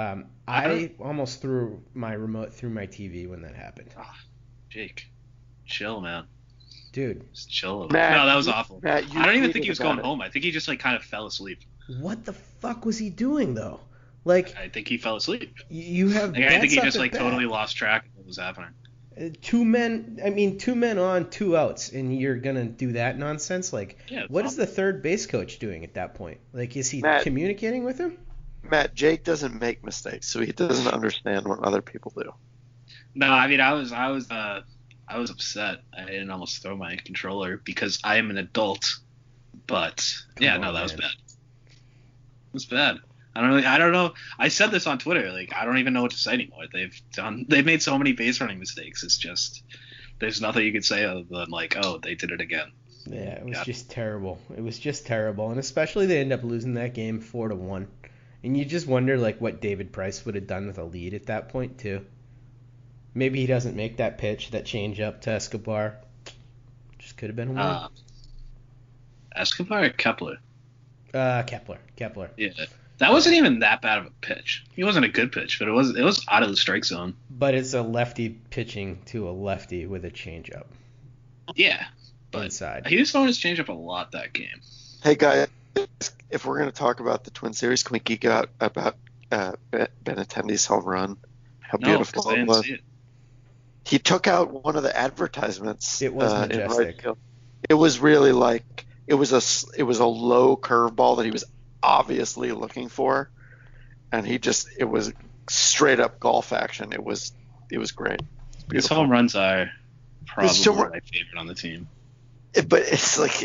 I almost threw my remote through my TV when that happened. Oh, Jake, chill, man. Dude. Just chill. Matt, no, that was awful. Matt, I don't even think he was going home. I think he just kind of fell asleep. What the fuck was he doing, though? Like, I think he fell asleep. You have I think he just bat. totally lost track of what was happening. 2 men on, 2 outs, and you're gonna do that nonsense? Like, what is the third base coach doing at that point? Like, is he communicating with him? Matt, Jake doesn't make mistakes, so he doesn't understand what other people do. No, I mean, I was I was upset. I didn't almost throw my controller because I am an adult. But yeah, Come no, on, that was man. bad. It was bad. I don't know. I said this on Twitter. Like, I don't even know what to say anymore. They've made so many base running mistakes. It's just there's nothing you could say other than like, oh, they did it again. Yeah, it was Yeah. just terrible. It was just terrible, and especially they end up losing that game 4-1. And you just wonder like what David Price would have done with a lead at that point too. Maybe he doesn't make that pitch, that change up to Escobar. Just could have been a win. Escobar or Kepler? Kepler. Yeah. That wasn't even that bad of a pitch. It wasn't a good pitch, but it was out of the strike zone. But it's a lefty pitching to a lefty with a changeup Yeah. But inside. he was throwing his changeup a lot that game. Hey guys, if we're going to talk about the Twin Series, can we geek out about Benintendi's home run? How No, beautiful because I it didn't was. see it. He took out one of the advertisements. It was in majestic. right field. It was really like it was a low curveball that he was obviously looking for, and it was straight up golf action. It was great. It's His beautiful. home runs are probably It's so- my favorite on the team. But it's like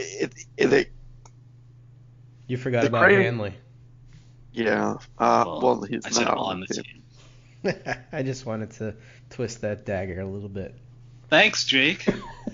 You forgot The about great- Hanley. yeah. Well, he's I said not on the team. I just wanted to twist that dagger a little bit. Thanks, Jake.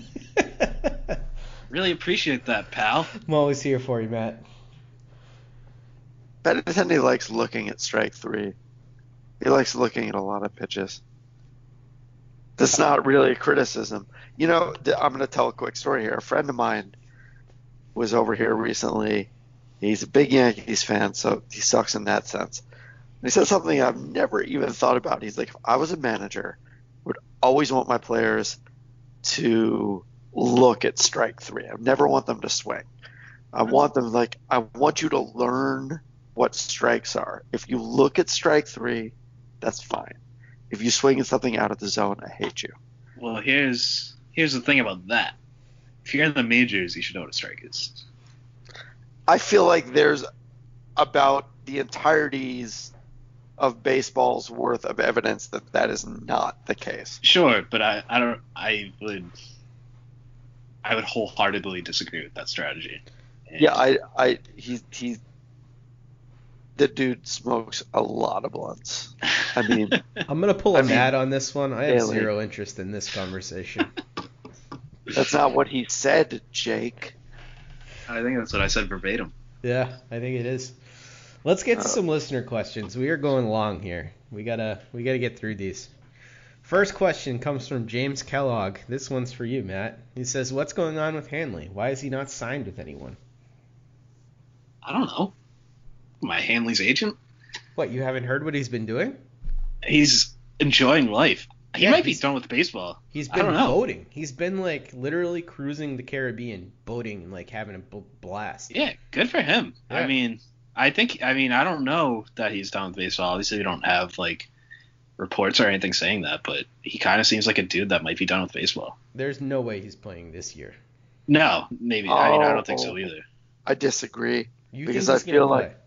Really appreciate that, pal. I'm always here for you, Matt. Benintendi likes looking at strike three. He likes looking at a lot of pitches. That's not really a criticism. You know, I'm going to tell a quick story here. A friend of mine was over here recently. He's a big Yankees fan, so he sucks in that sense. And he said something I've never even thought about. He's like, if I was a manager, I would always want my players to look at strike three. I never want them to swing. I want you to learn what strikes are. If you look at strike three, that's fine. If you swing at something out of the zone, I hate you. Well, here's the thing about that. If you're in the majors, you should know what a strike is. I feel like there's about the entireties of baseball's worth of evidence that is not the case. Sure, but I would wholeheartedly disagree with that strategy. And Yeah, the dude smokes a lot of blunts. I mean, I'm going to pull a I mean, Matt on this one. I have Haley. zero interest in this conversation. that's not what he said, Jake. I think that's what I said verbatim. Yeah, I think it is. Let's get to some listener questions. We are going long here. We gotta get through these. First question comes from James Kellogg. This one's for you, Matt. He says, "What's going on with Hanley? Why is he not signed with anyone?" I don't know. My Hanley's agent? What, you haven't heard what he's been doing? He's enjoying life. He Yeah, might be he's- done with baseball. He's I been don't know. boating. He's been like literally cruising the Caribbean, boating and like having a blast. Yeah, good for him. Yeah. I don't know that he's done with baseball. Obviously, we don't have like reports or anything saying that, but he kind of seems like a dude that might be done with baseball. There's no way he's playing this year. No, maybe. I don't think so either. I disagree. You Because think I he's gonna feel play? like-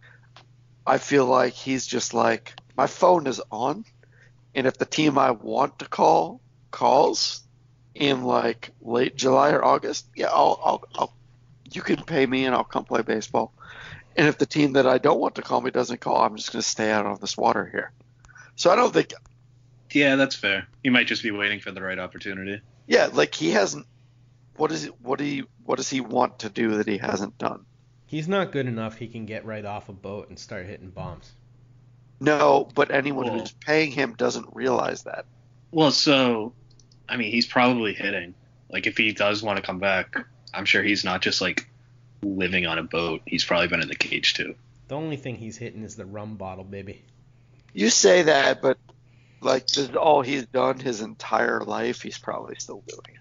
I feel like he's just like, my phone is on, and if the team I want to call calls in like late July or August, yeah, I'll you can pay me and I'll come play baseball. And if the team that I don't want to call me doesn't call, I'm just going to stay out on this water here. So I don't think, Yeah, that's fair. He might just be waiting for the right opportunity. yeah, like he hasn't. What does he want to do that he hasn't done? He's not good enough. He can get right off a boat and start hitting bombs. No, but anyone Well- who's paying him doesn't realize that. Well, so, I mean, he's probably hitting. Like, if he does want to come back, I'm sure he's not just, like, living on a boat. He's probably been in the cage, too. The only thing he's hitting is the rum bottle, baby. You say that, but like this is all he's done his entire life. He's probably still doing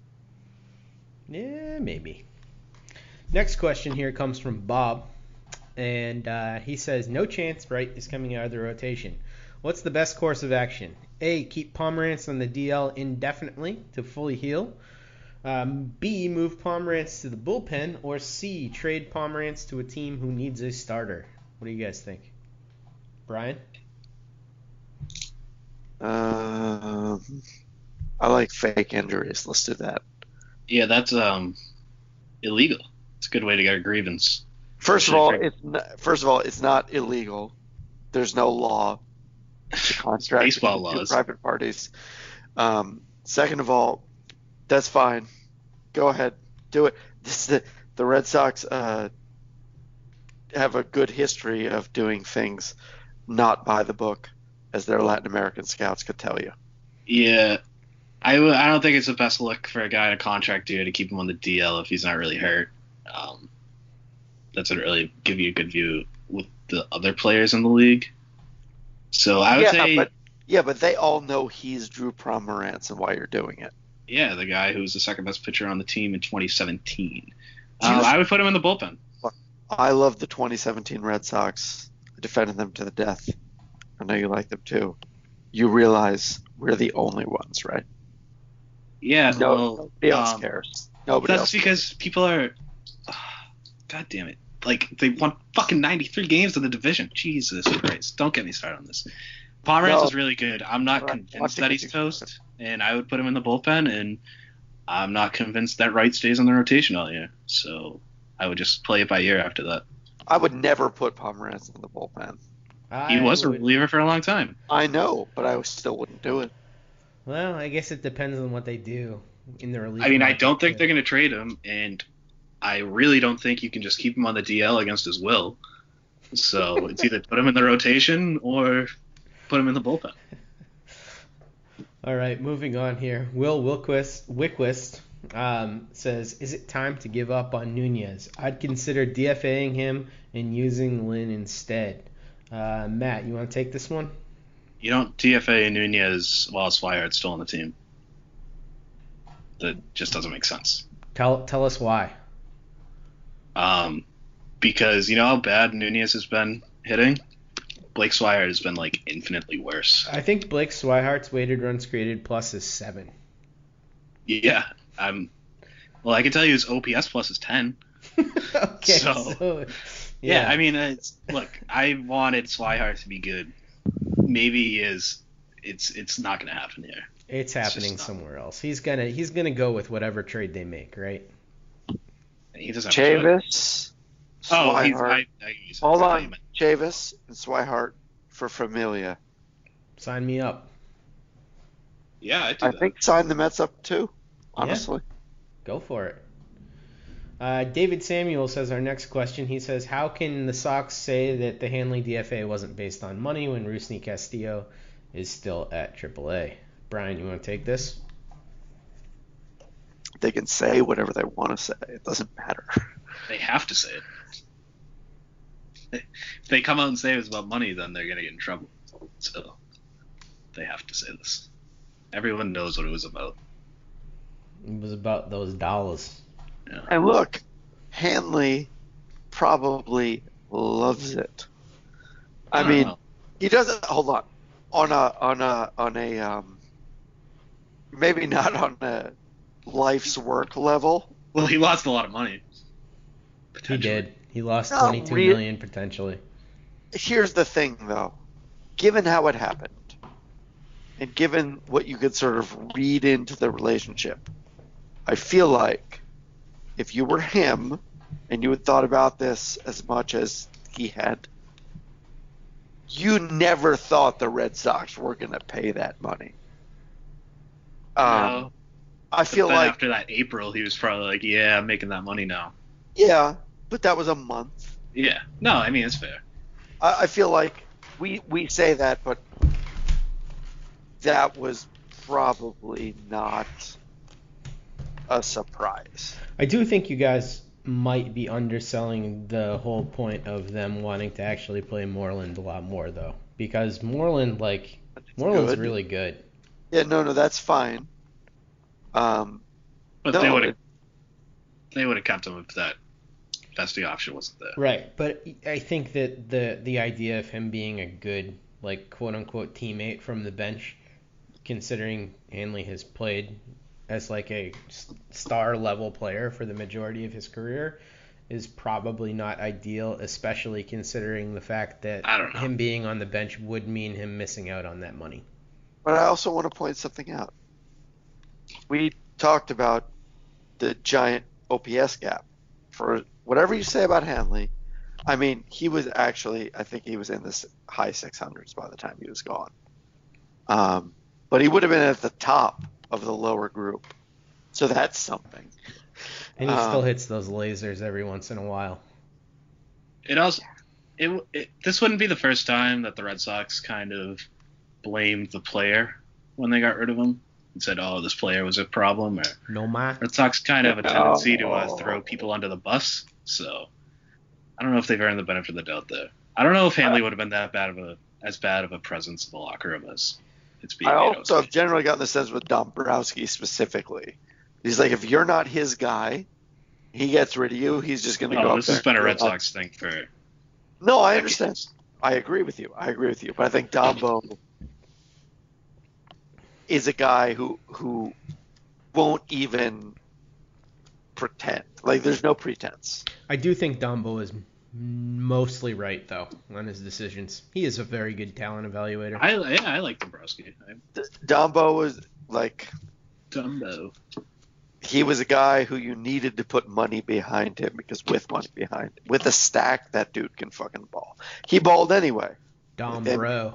it. Yeah, maybe. Next question here comes from Bob, and he says, "No chance Bright is coming out of the rotation. What's the best course of action? A, keep Pomerantz on the DL indefinitely to fully heal. B, move Pomerantz to the bullpen. Or C, trade Pomerantz to a team who needs a starter." What do you guys think? Brian? I like fake injuries. Let's do that. Yeah, that's illegal. It's a good way to get a grievance. First of all, it's not illegal. There's no law to contract baseball between two laws. private parties. Second of all, that's fine. Go ahead, do it. The Red Sox have a good history of doing things not by the book, as their Latin American scouts could tell you. Yeah, I don't think it's the best look for a guy in a contract year to keep him on the DL if he's not really hurt. That doesn't really give you a good view with the other players in the league. So I would say, but they all know he's Drew Pomeranz and why you're doing it. Yeah, the guy who was the second best pitcher on the team in 2017. I would put him in the bullpen. I love the 2017 Red Sox. I defended them to the death. I know you like them too. You realize we're the only ones, right? Yeah, nobody else cares. Nobody that's else because people are. God damn it! Like they won fucking 93 games in the division. Jesus Christ! Don't get me started on this. Pomeranz is really good. I'm not convinced that he's toast, and I would put him in the bullpen. And I'm not convinced that Wright stays in the rotation all year. So I would just play it by ear after that. I would never put Pomeranz in the bullpen. He was a reliever for a long time. I know, but I still wouldn't do it. Well, I guess it depends on what they do in the relief. I mean, I don't think they're going to trade him, and I really don't think you can just keep him on the DL against his will. So it's either put him in the rotation or put him in the bullpen. All right, moving on here. Will Wickwist says, is it time to give up on Nunez? I'd consider DFAing him and using Lynn instead. Matt, you want to take this one? You don't DFA Nunez while Swihart's still on the team. That just doesn't make sense. Tell us why. Because you know how bad Nunez has been hitting? Blake Swihart has been like infinitely worse. I think Blake Swihart's weighted runs created plus is 7. Yeah. Well, I can tell you his OPS plus is 10. Okay. So yeah, I mean, look, I wanted Swihart to be good. Maybe he is. It's not going to happen here. It's happening somewhere else. He's gonna go with whatever trade they make, right? He doesn't Chavis. Swihart. Hold on, Chavis and Swihart for Familia. Sign me up. Yeah, I think sign the Mets up too. Honestly, go for it. David Samuel says our next question. He says, how can the Sox say that the Hanley DFA wasn't based on money when Rusney Castillo is still at AAA? Brian, you want to take this? They can say whatever they want to say. It doesn't matter. They have to say it. If they come out and say it was about money, then they're going to get in trouble. So they have to say this. Everyone knows what it was about. It was about those dollars. Yeah. And look, Hanley probably loves it. I mean, he doesn't. Hold on a maybe not on a life's work level. Well, he lost a lot of money. He did. He lost $22 million potentially. Here's the thing, though. Given how it happened, and given what you could sort of read into the relationship, I feel like if you were him and you had thought about this as much as he had, you never thought the Red Sox were going to pay that money. No. I feel like after that April, he was probably like, yeah, I'm making that money now. Yeah, but that was a month. Yeah. No, I mean, it's fair. I feel like we say that, but that was probably not a surprise. I do think you guys might be underselling the whole point of them wanting to actually play Moreland a lot more, though, because Moreland's really good. Yeah, no, that's fine. But they would have kept him if that vesting option wasn't there. Right, but I think that the idea of him being a good, like, quote unquote teammate from the bench, considering Hanley has played as like a star level player for the majority of his career, is probably not ideal, especially considering the fact that him being on the bench would mean him missing out on that money. But I also want to point something out. we talked about the giant OPS gap. For whatever you say about Hanley, I mean, he was actually, I think he was in the high 600s by the time he was gone. But he would have been at the top of the lower group. So that's something. And he still hits those lasers every once in a while. This wouldn't be the first time that the Red Sox kind of blamed the player when they got rid of him and said, "Oh, this player was a problem." Or No ma. Red Sox kind of have a tendency to throw people under the bus. So I don't know if they've earned the benefit of the doubt there. I don't know if Hanley would have been as bad of a presence in the locker room as it's being. I also have generally gotten the sense with Dombrowski specifically. He's like, if you're not his guy, he gets rid of you. He's just going to go. This has been a Red Sox thing for. No, I understand. I agree with you. But I think Dombo is a guy who won't even pretend. Like, there's no pretense. I do think Dombo is mostly right, though, on his decisions. He is a very good talent evaluator. I like Dombrowski. Dombo was like... Dumbo. He was a guy who you needed to put money behind him because with a stack, that dude can fucking ball. He balled anyway. Dombro.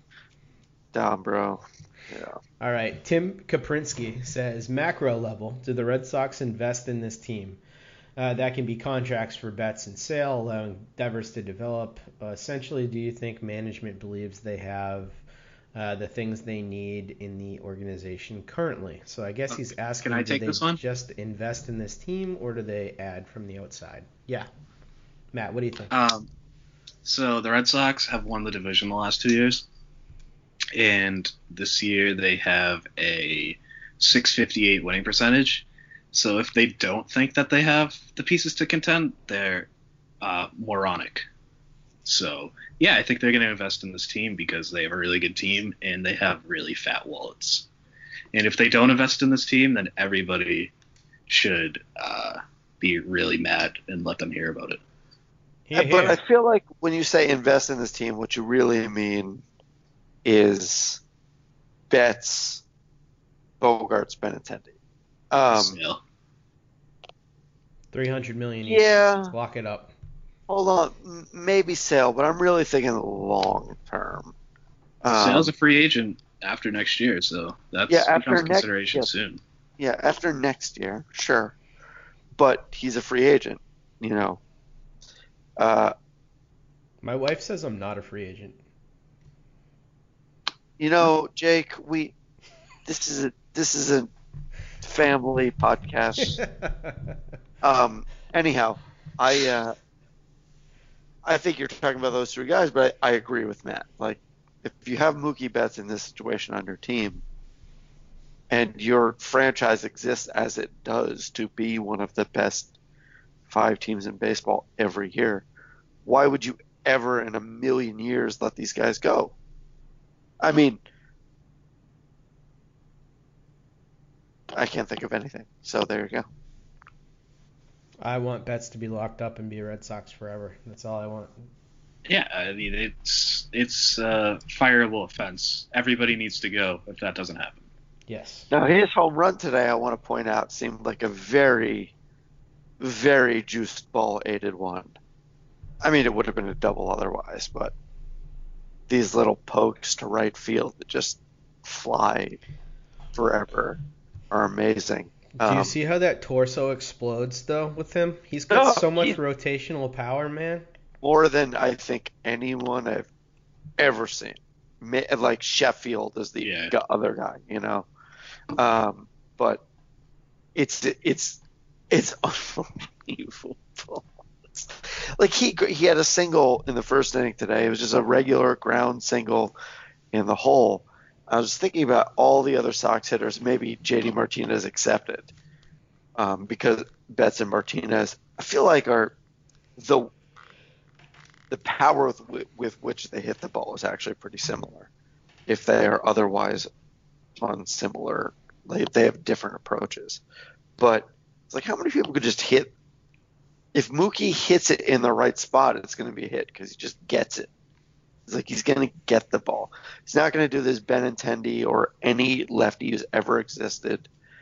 Yeah. All right. Tim Kaprinsky says, macro level, do the Red Sox invest in this team? That can be contracts for Betts and Sale, allowing Devers to develop. Essentially, do you think management believes they have the things they need in the organization currently? So I guess he's asking, can I take this one? Just invest in this team, or do they add from the outside? Yeah. Matt, what do you think? So the Red Sox have won the division the last 2 years, and this year they have a .658 winning percentage. So if they don't think that they have the pieces to contend, they're moronic. So, yeah, I think they're going to invest in this team because they have a really good team and they have really fat wallets. And if they don't invest in this team, then everybody should be really mad and let them hear about it. But I feel like when you say invest in this team, what you really mean is Betts, Bogarts, Benintendi. $300 million each. Yeah. Lock it up. Hold on, maybe Sale, but I'm really thinking long term. Sale's a free agent after next year, so that's becomes consideration soon. Yeah, after next year, sure, but he's a free agent, you know. My wife says I'm not a free agent. You know, Jake, this is a family podcast. Anyhow, I think you're talking about those three guys, but I agree with Matt. Like, if you have Mookie Betts in this situation on your team, and your franchise exists as it does to be one of the best 5 teams in baseball every year, why would you ever in a million years let these guys go? I mean, I can't think of anything. So there you go. I want Betts to be locked up and be a Red Sox forever. That's all I want. Yeah, I mean, it's a fireable offense. Everybody needs to go if that doesn't happen. Yes. Now, his home run today, I want to point out, seemed like a very, very juiced ball aided one. I mean, it would have been a double otherwise, but these little pokes to right field that just fly forever are amazing. Do you see how that torso explodes, though, with him? He's got so much rotational power, man. More than I think anyone I've ever seen. Like Sheffield is the other guy, you know. But it's unbelievable. Like he had a single in the first inning today. It was just a regular ground single in the hole. I was thinking about all the other Sox hitters, maybe JD Martinez accepted, because Betts and Martinez, I feel like are the power with which they hit the ball is actually pretty similar. If they are otherwise on similar, they have different approaches. But it's like, how many people could just hit? If Mookie hits it in the right spot, it's going to be a hit because he just gets it. It's like he's going to get the ball. He's not going to do this Benintendi or any lefty who's ever existed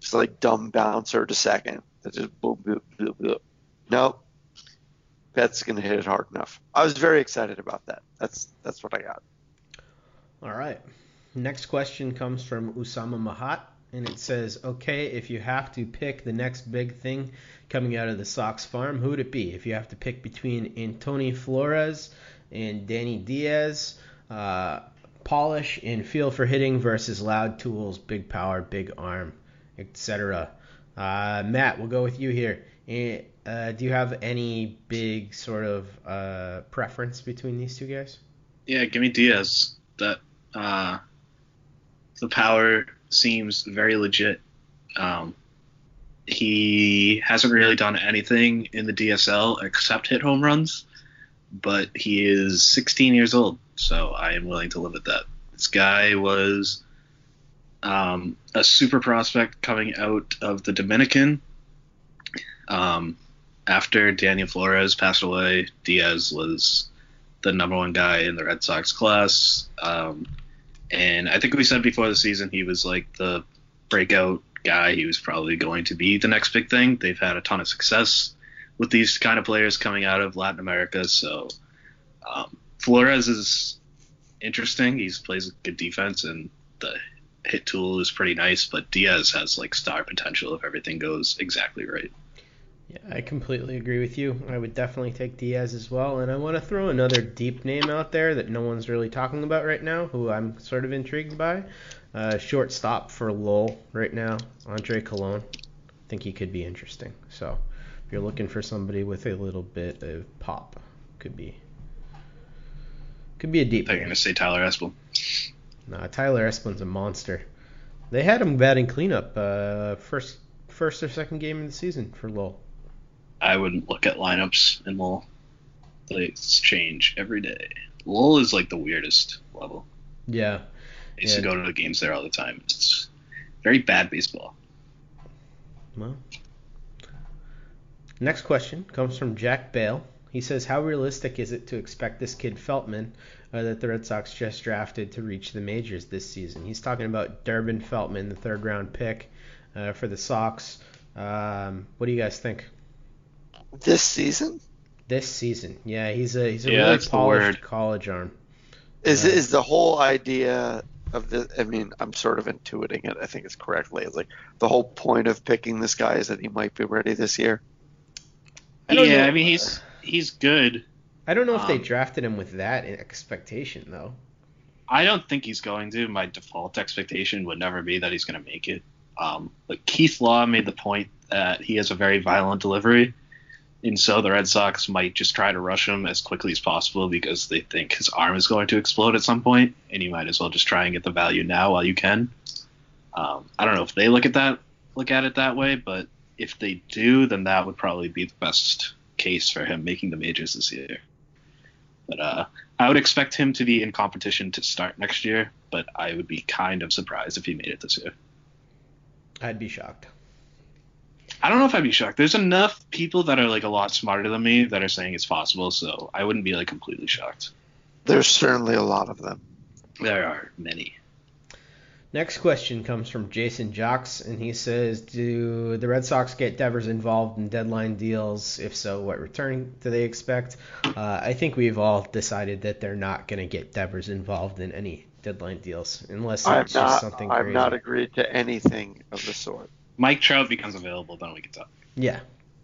Just like dumb bouncer to second. That just boop, boop, boop, boop. Nope. Pet's going to hit it hard enough. I was very excited about that. That's what I got. All right. Next question comes from Usama Mahat, and it says, okay, if you have to pick the next big thing coming out of the Sox farm, who would it be? If you have to pick between Antony Flores and Danny Diaz, polish and feel for hitting versus loud tools, big power, big arm, etc. Matt, we'll go with you here. Do you have any big sort of preference between these two guys? Yeah, give me Diaz. That the power seems very legit. He hasn't really done anything in the DSL except hit home runs, but he is 16 years old, so I am willing to live with that. This guy was a super prospect coming out of the Dominican. After Daniel Flores passed away, Diaz was the number one guy in the Red Sox class. And I think we said before the season he was like the breakout guy. He was probably going to be the next big thing. They've had a ton of success with these kind of players coming out of Latin America. So Flores is interesting. He plays good defense, and the hit tool is pretty nice. But Diaz has like star potential if everything goes exactly right. Yeah, I completely agree with you. I would definitely take Diaz as well. And I want to throw another deep name out there that no one's really talking about right now, who I'm sort of intrigued by. Shortstop for Lowell right now, Andre Colon. I think he could be interesting. So if you're looking for somebody with a little bit of pop, could be a deep They're name. going to say Tyler Espel. No, Tyler Esplin's a monster. They had him batting cleanup first or second game of the season for Lowell. I wouldn't look at lineups in Lowell. They change every day. Lowell is like the weirdest level. Yeah. I used to go to the games there all the time. It's very bad baseball. Well, next question comes from Jack Bale. He says, how realistic is it to expect this kid Feltman that the Red Sox just drafted to reach the majors this season? He's talking about Durbin Feltman, the third-round pick for the Sox. What do you guys think? This season? This season, yeah. He's a really polished college arm. Is the whole idea of this? I mean, I'm sort of intuiting it. I think it's correctly. It's like the whole point of picking this guy is that he might be ready this year. I mean, he's good. I don't know if they drafted him with that expectation, though. I don't think he's going to. My default expectation would never be that he's going to make it. But Keith Law made the point that he has a very violent delivery, and so the Red Sox might just try to rush him as quickly as possible because they think his arm is going to explode at some point, and you might as well just try and get the value now while you can. I don't know if they look at it that way, but if they do, then that would probably be the best case for him making the majors this year. But I would expect him to be in competition to start next year, but I would be kind of surprised if he made it this year. I'd be shocked. I don't know if I'd be shocked. There's enough people that are like a lot smarter than me that are saying it's possible, so I wouldn't be like completely shocked. There's certainly a lot of them. There are many. Next question comes from Jason Jocks, and he says, do the Red Sox get Devers involved in deadline deals? If so, what return do they expect? I think we've all decided that they're not going to get Devers involved in any deadline deals, unless it's just something crazy. I've not agreed to anything of the sort. Mike Trout becomes available, then we can talk. Yeah.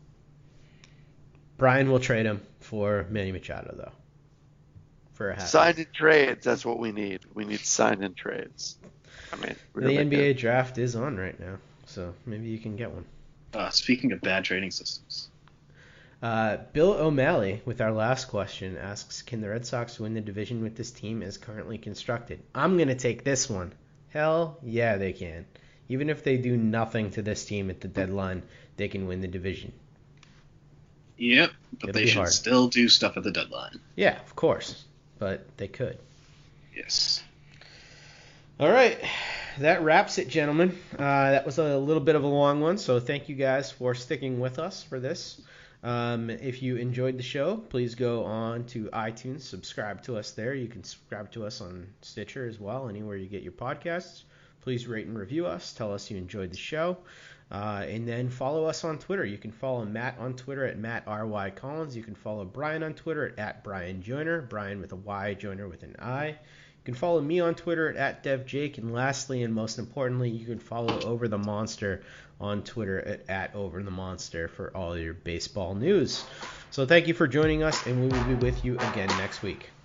Brian will trade him for Manny Machado, though. For a half. Signed and trades, that's what we need. We need signed and trades. I mean, the NBA draft is on right now, so maybe you can get one. Speaking of bad trading systems. Bill O'Malley, with our last question, asks, can the Red Sox win the division with this team as currently constructed? I'm going to take this one. Hell yeah, they can. Even if they do nothing to this team at the deadline, they can win the division. Yep, but they should still do stuff at the deadline. Yeah, of course, but they could. Yes. All right, that wraps it, gentlemen. That was a little bit of a long one, so thank you guys for sticking with us for this. If you enjoyed the show, please go on to iTunes, subscribe to us there. You can subscribe to us on Stitcher as well, anywhere you get your podcasts. please rate and review us. Tell us you enjoyed the show. And then follow us on Twitter. You can follow Matt on Twitter at MattRYCollins. You can follow Brian on Twitter at @BrianJoyner. Brian with a Y, Joyner with an I. You can follow me on Twitter at @DevJake. And lastly, and most importantly, you can follow Over the Monster on Twitter at Over the Monster for all your baseball news. So thank you for joining us, and we will be with you again next week.